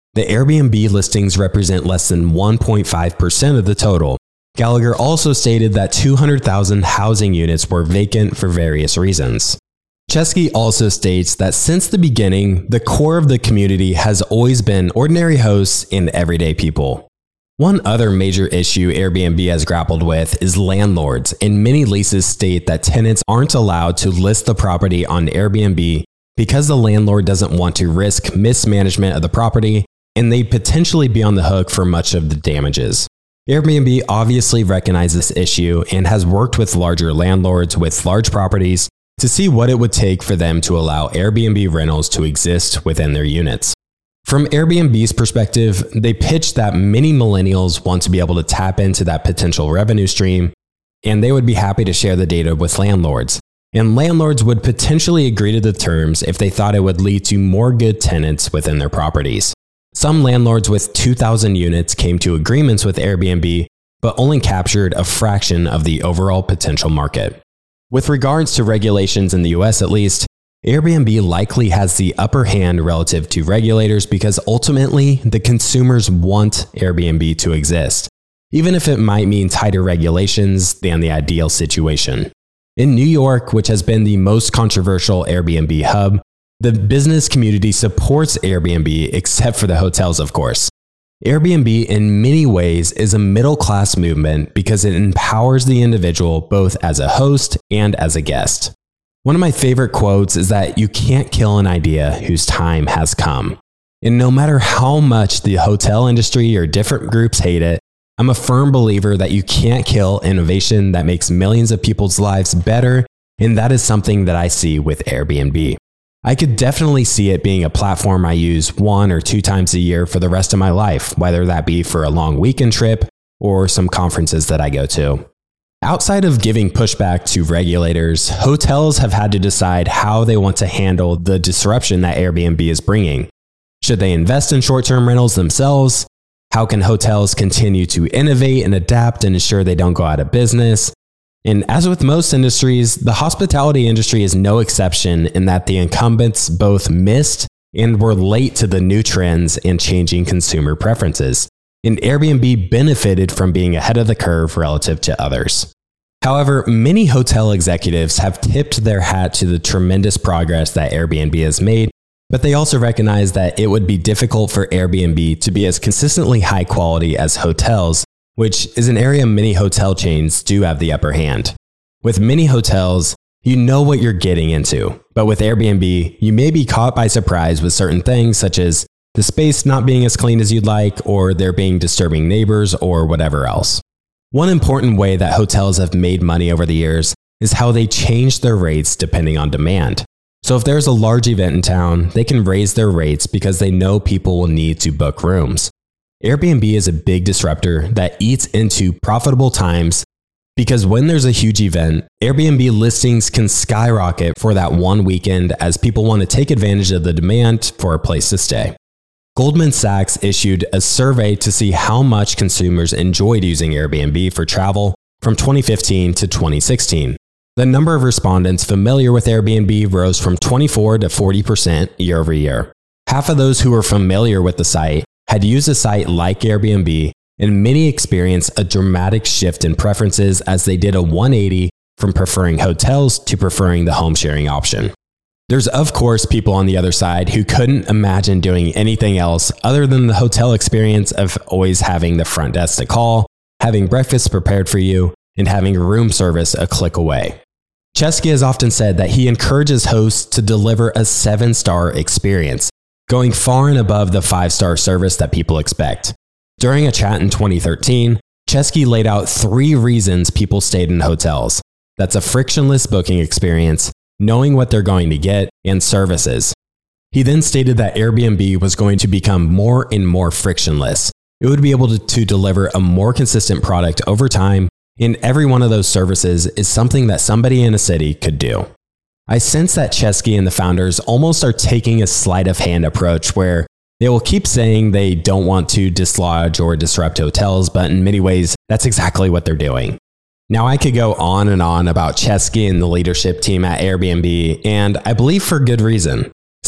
the Airbnb listings represent less than one point five percent of the total. Gallagher also stated that two hundred thousand housing units were vacant for various reasons. Chesky also states that since the beginning, the core of the community has always been ordinary hosts and everyday people. One other major issue Airbnb has grappled with is landlords, and many leases state that tenants aren't allowed to list the property on Airbnb because the landlord doesn't want to risk mismanagement of the property and they potentially be on the hook for much of the damages. Airbnb obviously recognizes this issue and has worked with larger landlords with large properties to see what it would take for them to allow Airbnb rentals to exist within their units. From Airbnb's perspective, they pitched that many millennials want to be able to tap into that potential revenue stream, and they would be happy to share the data with landlords. And landlords would potentially agree to the terms if they thought it would lead to more good tenants within their properties. Some landlords with two thousand units came to agreements with Airbnb, but only captured a fraction of the overall potential market. With regards to regulations in the U S at least, Airbnb likely has the upper hand relative to regulators because ultimately the consumers want Airbnb to exist, even if it might mean tighter regulations than the ideal situation. In New York, which has been the most controversial Airbnb hub, the business community supports Airbnb except for the hotels, of course. Airbnb in many ways is a middle-class movement because it empowers the individual both as a host and as a guest. One of my favorite quotes is that you can't kill an idea whose time has come. And no matter how much the hotel industry or different groups hate it, I'm a firm believer that you can't kill innovation that makes millions of people's lives better, and that is something that I see with Airbnb. I could definitely see it being a platform I use one or two times a year for the rest of my life, whether that be for a long weekend trip or some conferences that I go to. Outside of giving pushback to regulators, hotels have had to decide how they want to handle the disruption that Airbnb is bringing. Should they invest in short-term rentals themselves? How can hotels continue to innovate and adapt and ensure they don't go out of business? And as with most industries, the hospitality industry is no exception in that the incumbents both missed and were late to the new trends and changing consumer preferences. And Airbnb benefited from being ahead of the curve relative to others. However, many hotel executives have tipped their hat to the tremendous progress that Airbnb has made, but they also recognize that it would be difficult for Airbnb to be as consistently high quality as hotels, which is an area many hotel chains do have the upper hand. With many hotels, you know what you're getting into, but with Airbnb, you may be caught by surprise with certain things such as the space not being as clean as you'd like, or there being disturbing neighbors, or whatever else. One important way that hotels have made money over the years is how they change their rates depending on demand. So if there's a large event in town, they can raise their rates because they know people will need to book rooms. Airbnb is a big disruptor that eats into profitable times because when there's a huge event, Airbnb listings can skyrocket for that one weekend as people want to take advantage of the demand for a place to stay. Goldman Sachs issued a survey to see how much consumers enjoyed using Airbnb for travel from twenty fifteen to twenty sixteen. The number of respondents familiar with Airbnb rose from twenty-four to forty percent year over year. Half of those who were familiar with the site had used a site like Airbnb, and many experienced a dramatic shift in preferences as they did a one eighty from preferring hotels to preferring the home sharing option. There's of course people on the other side who couldn't imagine doing anything else other than the hotel experience of always having the front desk to call, having breakfast prepared for you, and having room service a click away. Chesky has often said that he encourages hosts to deliver a seven-star experience, going far and above the five-star service that people expect. During a chat in twenty thirteen, Chesky laid out three reasons people stayed in hotels. That's a frictionless booking experience, knowing what they're going to get, and services. He then stated that Airbnb was going to become more and more frictionless. It would be able to, to deliver a more consistent product over time, and every one of those services is something that somebody in a city could do. I sense that Chesky and the founders almost are taking a sleight of hand approach where they will keep saying they don't want to dislodge or disrupt hotels, but in many ways, that's exactly what they're doing. Now, I could go on and on about Chesky and the leadership team at Airbnb, and I believe for good reason.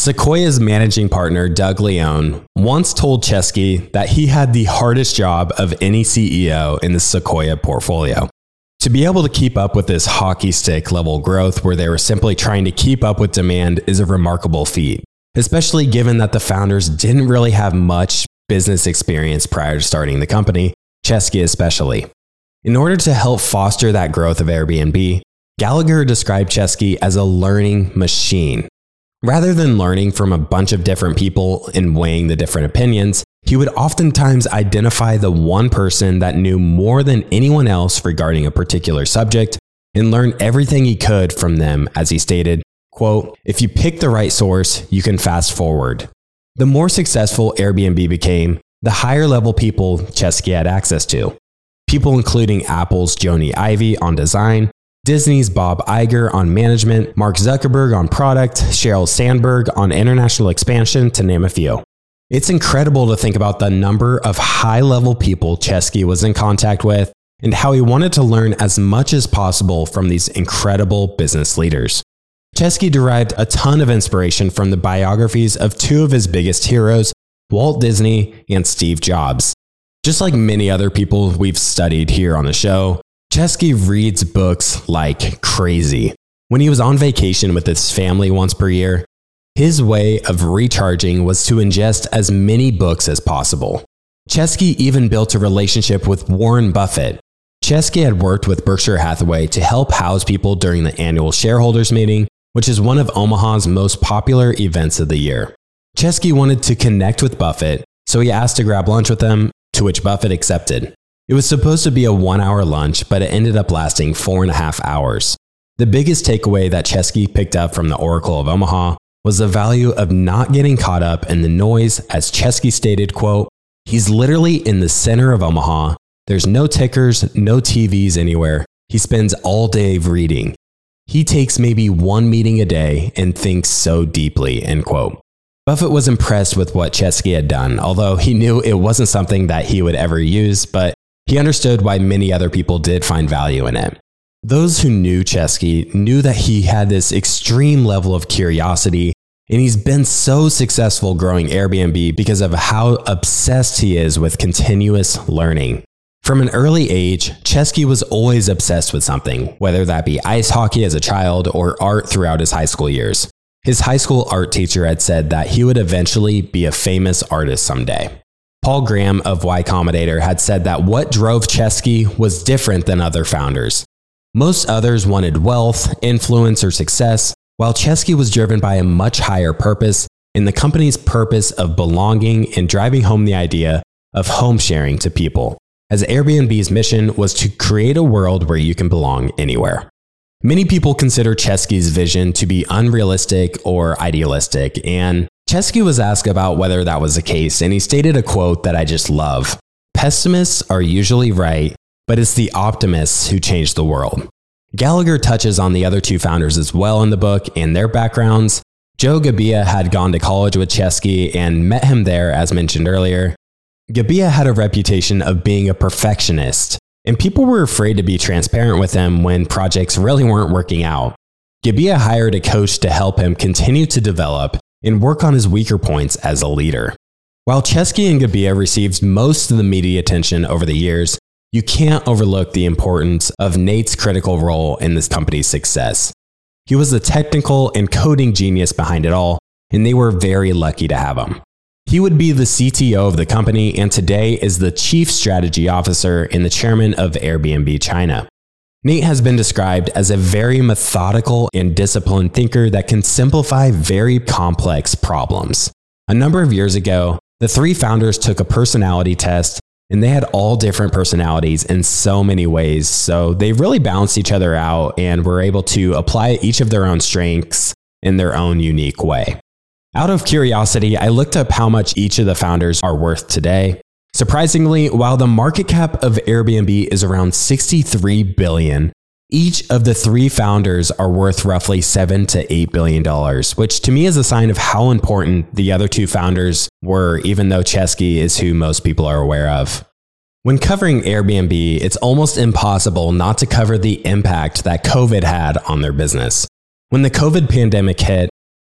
Sequoia's managing partner, Doug Leone, once told Chesky that he had the hardest job of any C E O in the Sequoia portfolio. To be able to keep up with this hockey stick level growth where they were simply trying to keep up with demand is a remarkable feat, especially given that the founders didn't really have much business experience prior to starting the company, Chesky especially. In order to help foster that growth of Airbnb, Gallagher described Chesky as a learning machine. Rather than learning from a bunch of different people and weighing the different opinions, he would oftentimes identify the one person that knew more than anyone else regarding a particular subject and learn everything he could from them. As he stated, quote, "If you pick the right source, you can fast forward." The more successful Airbnb became, the higher level people Chesky had access to. People including Apple's Jony Ive on design, Disney's Bob Iger on management, Mark Zuckerberg on product, Sheryl Sandberg on international expansion, to name a few. It's incredible to think about the number of high-level people Chesky was in contact with and how he wanted to learn as much as possible from these incredible business leaders. Chesky derived a ton of inspiration from the biographies of two of his biggest heroes, Walt Disney and Steve Jobs. Just like many other people we've studied here on the show, Chesky reads books like crazy. When he was on vacation with his family once per year, his way of recharging was to ingest as many books as possible. Chesky even built a relationship with Warren Buffett. Chesky had worked with Berkshire Hathaway to help house people during the annual shareholders meeting, which is one of Omaha's most popular events of the year. Chesky wanted to connect with Buffett, so he asked to grab lunch with him, to which Buffett accepted. It was supposed to be a one-hour lunch, but it ended up lasting four and a half hours. The biggest takeaway that Chesky picked up from the Oracle of Omaha was the value of not getting caught up in the noise. As Chesky stated, quote, "He's literally in the center of Omaha. There's no tickers, no T Vs anywhere. He spends all day reading. He takes maybe one meeting a day and thinks so deeply," end quote. Buffett was impressed with what Chesky had done, although he knew it wasn't something that he would ever use, but he understood why many other people did find value in it. Those who knew Chesky knew that he had this extreme level of curiosity, and he's been so successful growing Airbnb because of how obsessed he is with continuous learning. From an early age, Chesky was always obsessed with something, whether that be ice hockey as a child or art throughout his high school years. His high school art teacher had said that he would eventually be a famous artist someday. Paul Graham of Y Combinator had said that what drove Chesky was different than other founders. Most others wanted wealth, influence, or success, while Chesky was driven by a much higher purpose in the company's purpose of belonging and driving home the idea of home sharing to people, as Airbnb's mission was to create a world where you can belong anywhere. Many people consider Chesky's vision to be unrealistic or idealistic, and Chesky was asked about whether that was the case, and he stated a quote that I just love. "Pessimists are usually right, but it's the optimists who change the world." Gallagher touches on the other two founders as well in the book and their backgrounds. Joe Gebbia had gone to college with Chesky and met him there, as mentioned earlier. Gebbia had a reputation of being a perfectionist, and people were afraid to be transparent with him when projects really weren't working out. Gebbia hired a coach to help him continue to develop and work on his weaker points as a leader. While Chesky and Gebbia received most of the media attention over the years, you can't overlook the importance of Nate's critical role in this company's success. He was the technical and coding genius behind it all, and they were very lucky to have him. He would be the C T O of the company and today is the Chief Strategy Officer and the Chairman of Airbnb China. Nate has been described as a very methodical and disciplined thinker that can simplify very complex problems. A number of years ago, the three founders took a personality test, and they had all different personalities in so many ways, so they really balanced each other out and were able to apply each of their own strengths in their own unique way. Out of curiosity, I looked up how much each of the founders are worth today. Surprisingly, while the market cap of Airbnb is around sixty-three billion dollars, each of the three founders are worth roughly seven to eight billion dollars, which to me is a sign of how important the other two founders were, even though Chesky is who most people are aware of. When covering Airbnb, it's almost impossible not to cover the impact that COVID had on their business. When the COVID pandemic hit,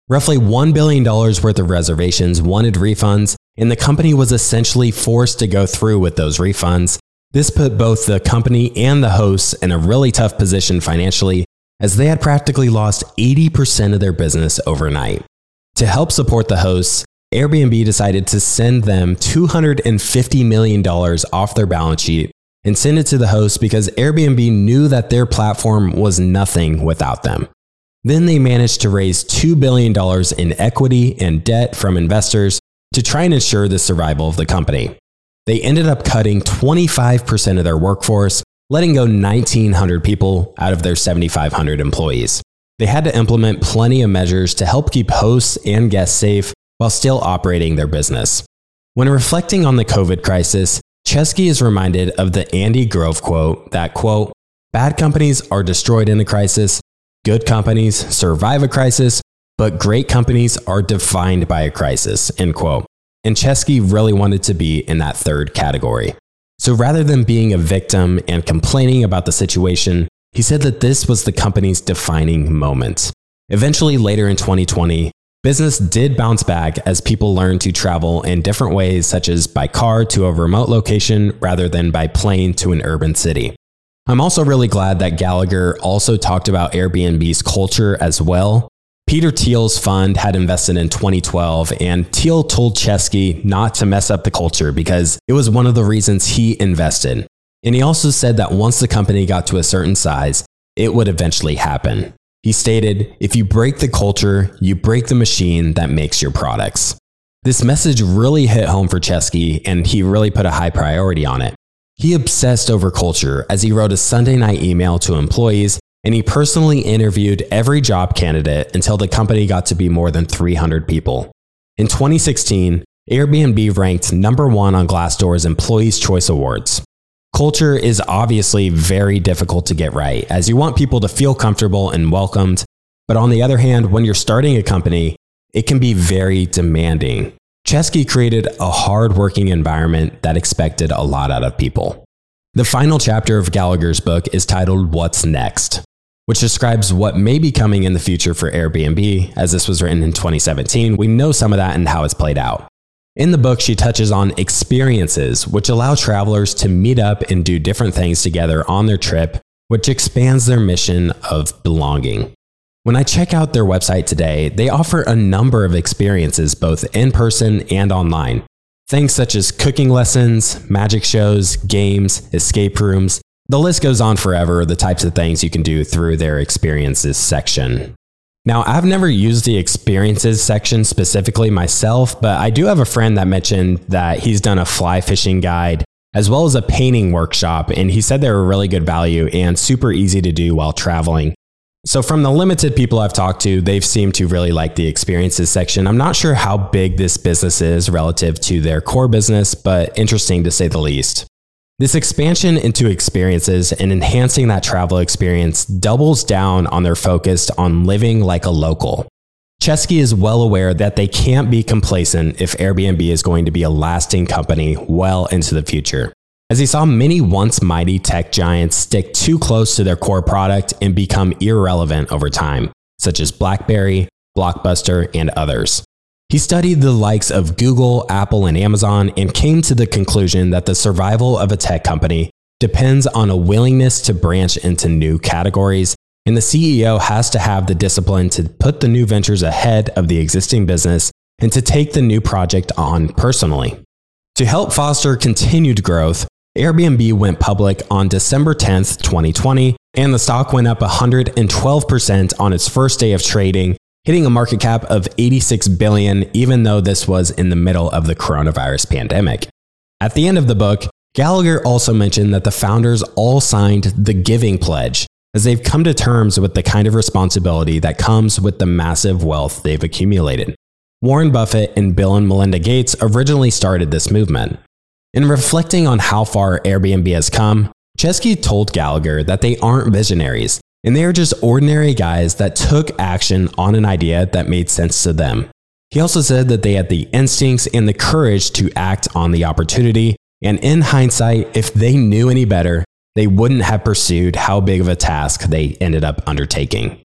Roughly one billion dollars worth of reservations wanted refunds, and the company was essentially forced to go through with those refunds. This put both the company and the hosts in a really tough position financially, as they had practically lost eighty percent of their business overnight. To help support the hosts, Airbnb decided to send them two hundred fifty million dollars off their balance sheet and send it to the hosts because Airbnb knew that their platform was nothing without them. Then they managed to raise two billion dollars in equity and debt from investors to try and ensure the survival of the company. They ended up cutting twenty-five percent of their workforce, letting go nineteen hundred people out of their seventy-five hundred employees. They had to implement plenty of measures to help keep hosts and guests safe while still operating their business. When reflecting on the COVID crisis, Chesky is reminded of the Andy Grove quote that, quote, "Bad companies are destroyed in a crisis, good companies survive a crisis, but great companies are defined by a crisis," end quote. And Chesky really wanted to be in that third category. So rather than being a victim and complaining about the situation, he said that this was the company's defining moment. Eventually, later in twenty twenty, business did bounce back as people learned to travel in different ways, such as by car to a remote location rather than by plane to an urban city. I'm also really glad that Gallagher also talked about Airbnb's culture as well. Peter Thiel's fund had invested in twenty twelve, and Thiel told Chesky not to mess up the culture because it was one of the reasons he invested. And he also said that once the company got to a certain size, it would eventually happen. He stated, "If you break the culture, you break the machine that makes your products." This message really hit home for Chesky, and he really put a high priority on it. He obsessed over culture as he wrote a Sunday night email to employees, and he personally interviewed every job candidate until the company got to be more than three hundred people. In twenty sixteen, Airbnb ranked number one on Glassdoor's Employees' Choice Awards. Culture is obviously very difficult to get right, as you want people to feel comfortable and welcomed. But on the other hand, when you're starting a company, it can be very demanding. Chesky created a hard-working environment that expected a lot out of people. The final chapter of Gallagher's book is titled What's Next, which describes what may be coming in the future for Airbnb. As this was written in twenty seventeen, we know some of that and how it's played out. In the book, she touches on experiences, which allow travelers to meet up and do different things together on their trip, which expands their mission of belonging. When I check out their website today, they offer a number of experiences, both in person and online. Things such as cooking lessons, magic shows, games, escape rooms. The list goes on forever, the types of things you can do through their experiences section. Now, I've never used the experiences section specifically myself, but I do have a friend that mentioned that he's done a fly fishing guide as well as a painting workshop, and he said they were really good value and super easy to do while traveling. So from the limited people I've talked to, they've seemed to really like the experiences section. I'm not sure how big this business is relative to their core business, but interesting to say the least. This expansion into experiences and enhancing that travel experience doubles down on their focus on living like a local. Chesky is well aware that they can't be complacent if Airbnb is going to be a lasting company well into the future, as he saw many once mighty tech giants stick too close to their core product and become irrelevant over time, such as BlackBerry, Blockbuster, and others. He studied the likes of Google, Apple, and Amazon and came to the conclusion that the survival of a tech company depends on a willingness to branch into new categories, and the C E O has to have the discipline to put the new ventures ahead of the existing business and to take the new project on personally. To help foster continued growth, Airbnb went public on December tenth, twenty twenty, and the stock went up one hundred twelve percent on its first day of trading, hitting a market cap of eighty-six billion dollars, even though this was in the middle of the coronavirus pandemic. At the end of the book, Gallagher also mentioned that the founders all signed the Giving Pledge, as they've come to terms with the kind of responsibility that comes with the massive wealth they've accumulated. Warren Buffett and Bill and Melinda Gates originally started this movement. In reflecting on how far Airbnb has come, Chesky told Gallagher that they aren't visionaries, and they are just ordinary guys that took action on an idea that made sense to them. He also said that they had the instincts and the courage to act on the opportunity, and in hindsight, if they knew any better, they wouldn't have pursued how big of a task they ended up undertaking.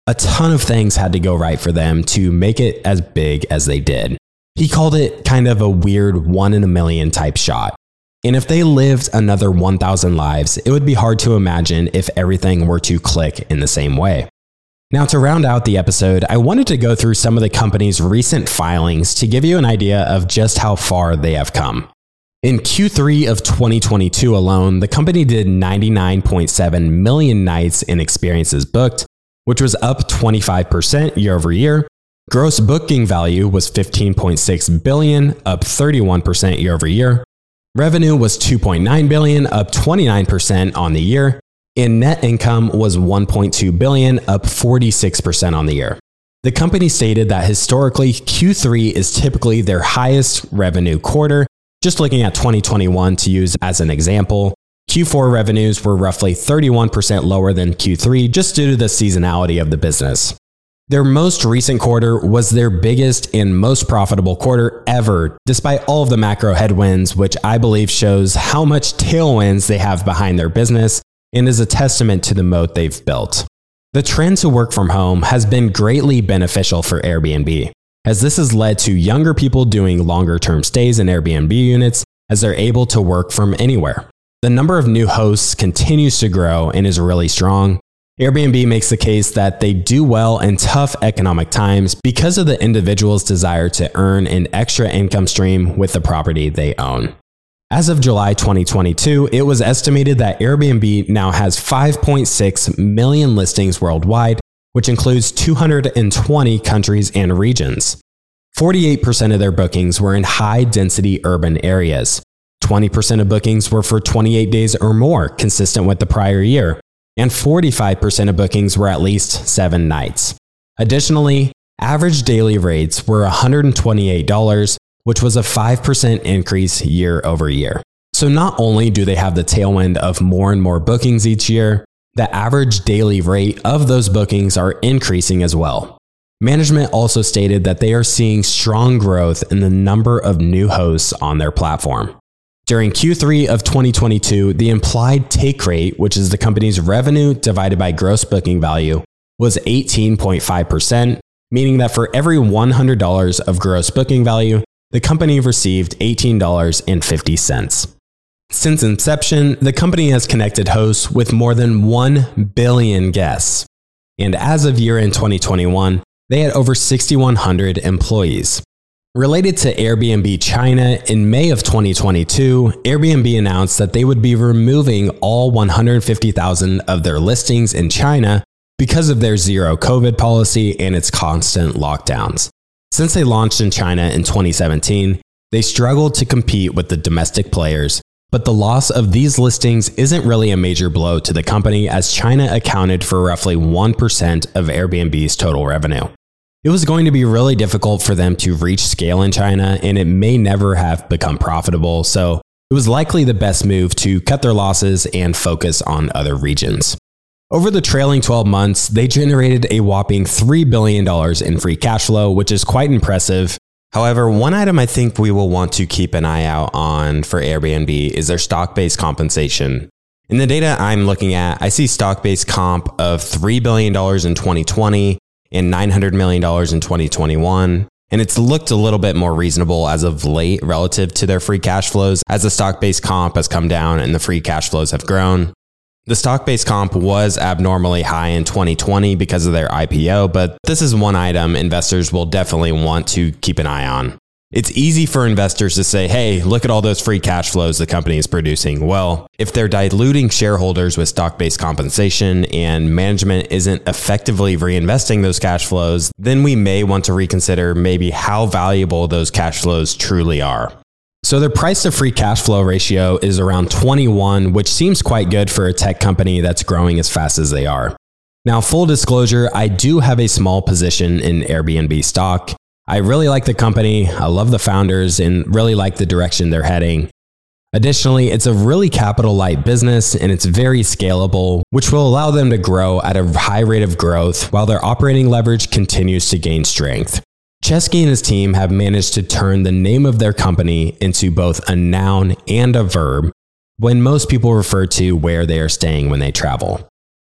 A ton of things had to go right for them to make it as big as they did. He called it kind of a weird one in a million type shot. And if they lived another one thousand lives, it would be hard to imagine if everything were to click in the same way. Now, to round out the episode, I wanted to go through some of the company's recent filings to give you an idea of just how far they have come. In Q three of twenty twenty-two alone, the company did ninety-nine point seven million nights in experiences booked, which was up twenty-five percent year over year. Gross booking value was fifteen point six billion dollars, up thirty-one percent year over year. Revenue was two point nine billion dollars, up twenty-nine percent on the year. And net income was one point two billion dollars, up forty-six percent on the year. The company stated that historically, Q three is typically their highest revenue quarter. Just looking at twenty twenty-one to use as an example, Q four revenues were roughly thirty-one percent lower than Q three just due to the seasonality of the business. Their most recent quarter was their biggest and most profitable quarter ever, despite all of the macro headwinds, which I believe shows how much tailwinds they have behind their business and is a testament to the moat they've built. The trend to work from home has been greatly beneficial for Airbnb, as this has led to younger people doing longer-term stays in Airbnb units as they're able to work from anywhere. The number of new hosts continues to grow and is really strong. Airbnb makes the case that they do well in tough economic times because of the individual's desire to earn an extra income stream with the property they own. As of July twenty twenty-two, it was estimated that Airbnb now has five point six million listings worldwide, which includes two hundred twenty countries and regions. forty-eight percent of their bookings were in high-density urban areas. twenty percent of bookings were for twenty-eight days or more, consistent with the prior year. And forty-five percent of bookings were at least seven nights. Additionally, average daily rates were one hundred twenty-eight dollars, which was a five percent increase year over year. So not only do they have the tailwind of more and more bookings each year, the average daily rate of those bookings are increasing as well. Management also stated that they are seeing strong growth in the number of new hosts on their platform. During Q three of twenty twenty-two, the implied take rate, which is the company's revenue divided by gross booking value, was eighteen point five percent, meaning that for every one hundred dollars of gross booking value, the company received eighteen dollars and fifty cents. Since inception, the company has connected hosts with more than one billion guests. And as of year-end twenty twenty-one, they had over six thousand one hundred employees. Related to Airbnb China, in May of twenty twenty-two, Airbnb announced that they would be removing all one hundred fifty thousand of their listings in China because of their zero COVID policy and its constant lockdowns. Since they launched in China in twenty seventeen, they struggled to compete with the domestic players, but the loss of these listings isn't really a major blow to the company as China accounted for roughly one percent of Airbnb's total revenue. It was going to be really difficult for them to reach scale in China, and it may never have become profitable, so it was likely the best move to cut their losses and focus on other regions. Over the trailing twelve months, they generated a whopping three billion dollars in free cash flow, which is quite impressive. However, one item I think we will want to keep an eye out on for Airbnb is their stock-based compensation. In the data I'm looking at, I see stock-based comp of three billion dollars in twenty twenty and nine hundred million dollars in twenty twenty-one. And it's looked a little bit more reasonable as of late relative to their free cash flows as the stock-based comp has come down and the free cash flows have grown. The stock-based comp was abnormally high in twenty twenty because of their I P O, but this is one item investors will definitely want to keep an eye on. It's easy for investors to say, hey, look at all those free cash flows the company is producing. Well, if they're diluting shareholders with stock-based compensation and management isn't effectively reinvesting those cash flows, then we may want to reconsider maybe how valuable those cash flows truly are. So their price to free cash flow ratio is around twenty-one, which seems quite good for a tech company that's growing as fast as they are. Now, full disclosure, I do have a small position in Airbnb stock. I really like the company, I love the founders, and really like the direction they're heading. Additionally, it's a really capital-light business and it's very scalable, which will allow them to grow at a high rate of growth while their operating leverage continues to gain strength. Chesky and his team have managed to turn the name of their company into both a noun and a verb when most people refer to where they are staying when they travel.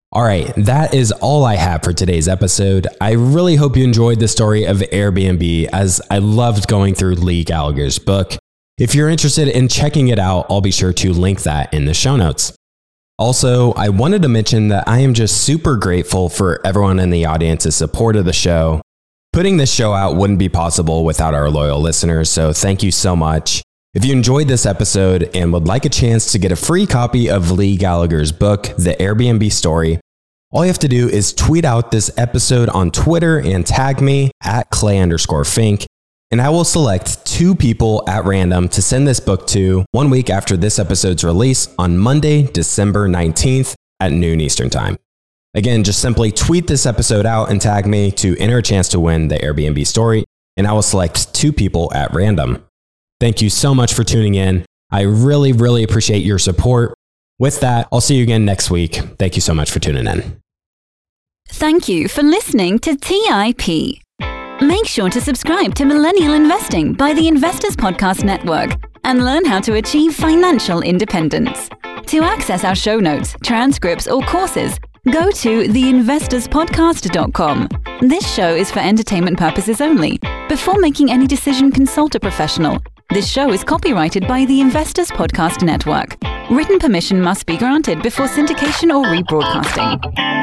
All right, that is all I have for today's episode. I really hope you enjoyed the story of Airbnb, as I loved going through Lee Gallagher's book. If you're interested in checking it out, I'll be sure to link that in the show notes. Also, I wanted to mention that I am just super grateful for everyone in the audience's support of the show. Putting this show out wouldn't be possible without our loyal listeners, so thank you so much. If you enjoyed this episode and would like a chance to get a free copy of Lee Gallagher's book, The Airbnb Story, all you have to do is tweet out this episode on Twitter and tag me at Clay underscore Fink, and I will select two people at random to send this book to one week after this episode's release on Monday, December nineteenth at noon Eastern Time. Again, just simply tweet this episode out and tag me to enter a chance to win the Airbnb Story, and I will select two people at random. Thank you so much for tuning in. I really, really appreciate your support. With that, I'll see you again next week. Thank you so much for tuning in. Thank you for listening to T I P. Make sure to subscribe to Millennial Investing by the Investors Podcast Network and learn how to achieve financial independence. To access our show notes, transcripts, or courses, go to the investors podcast dot com. This show is for entertainment purposes only. Before making any decision, consult a professional. This show is copyrighted by the Investors Podcast Network. Written permission must be granted before syndication or rebroadcasting.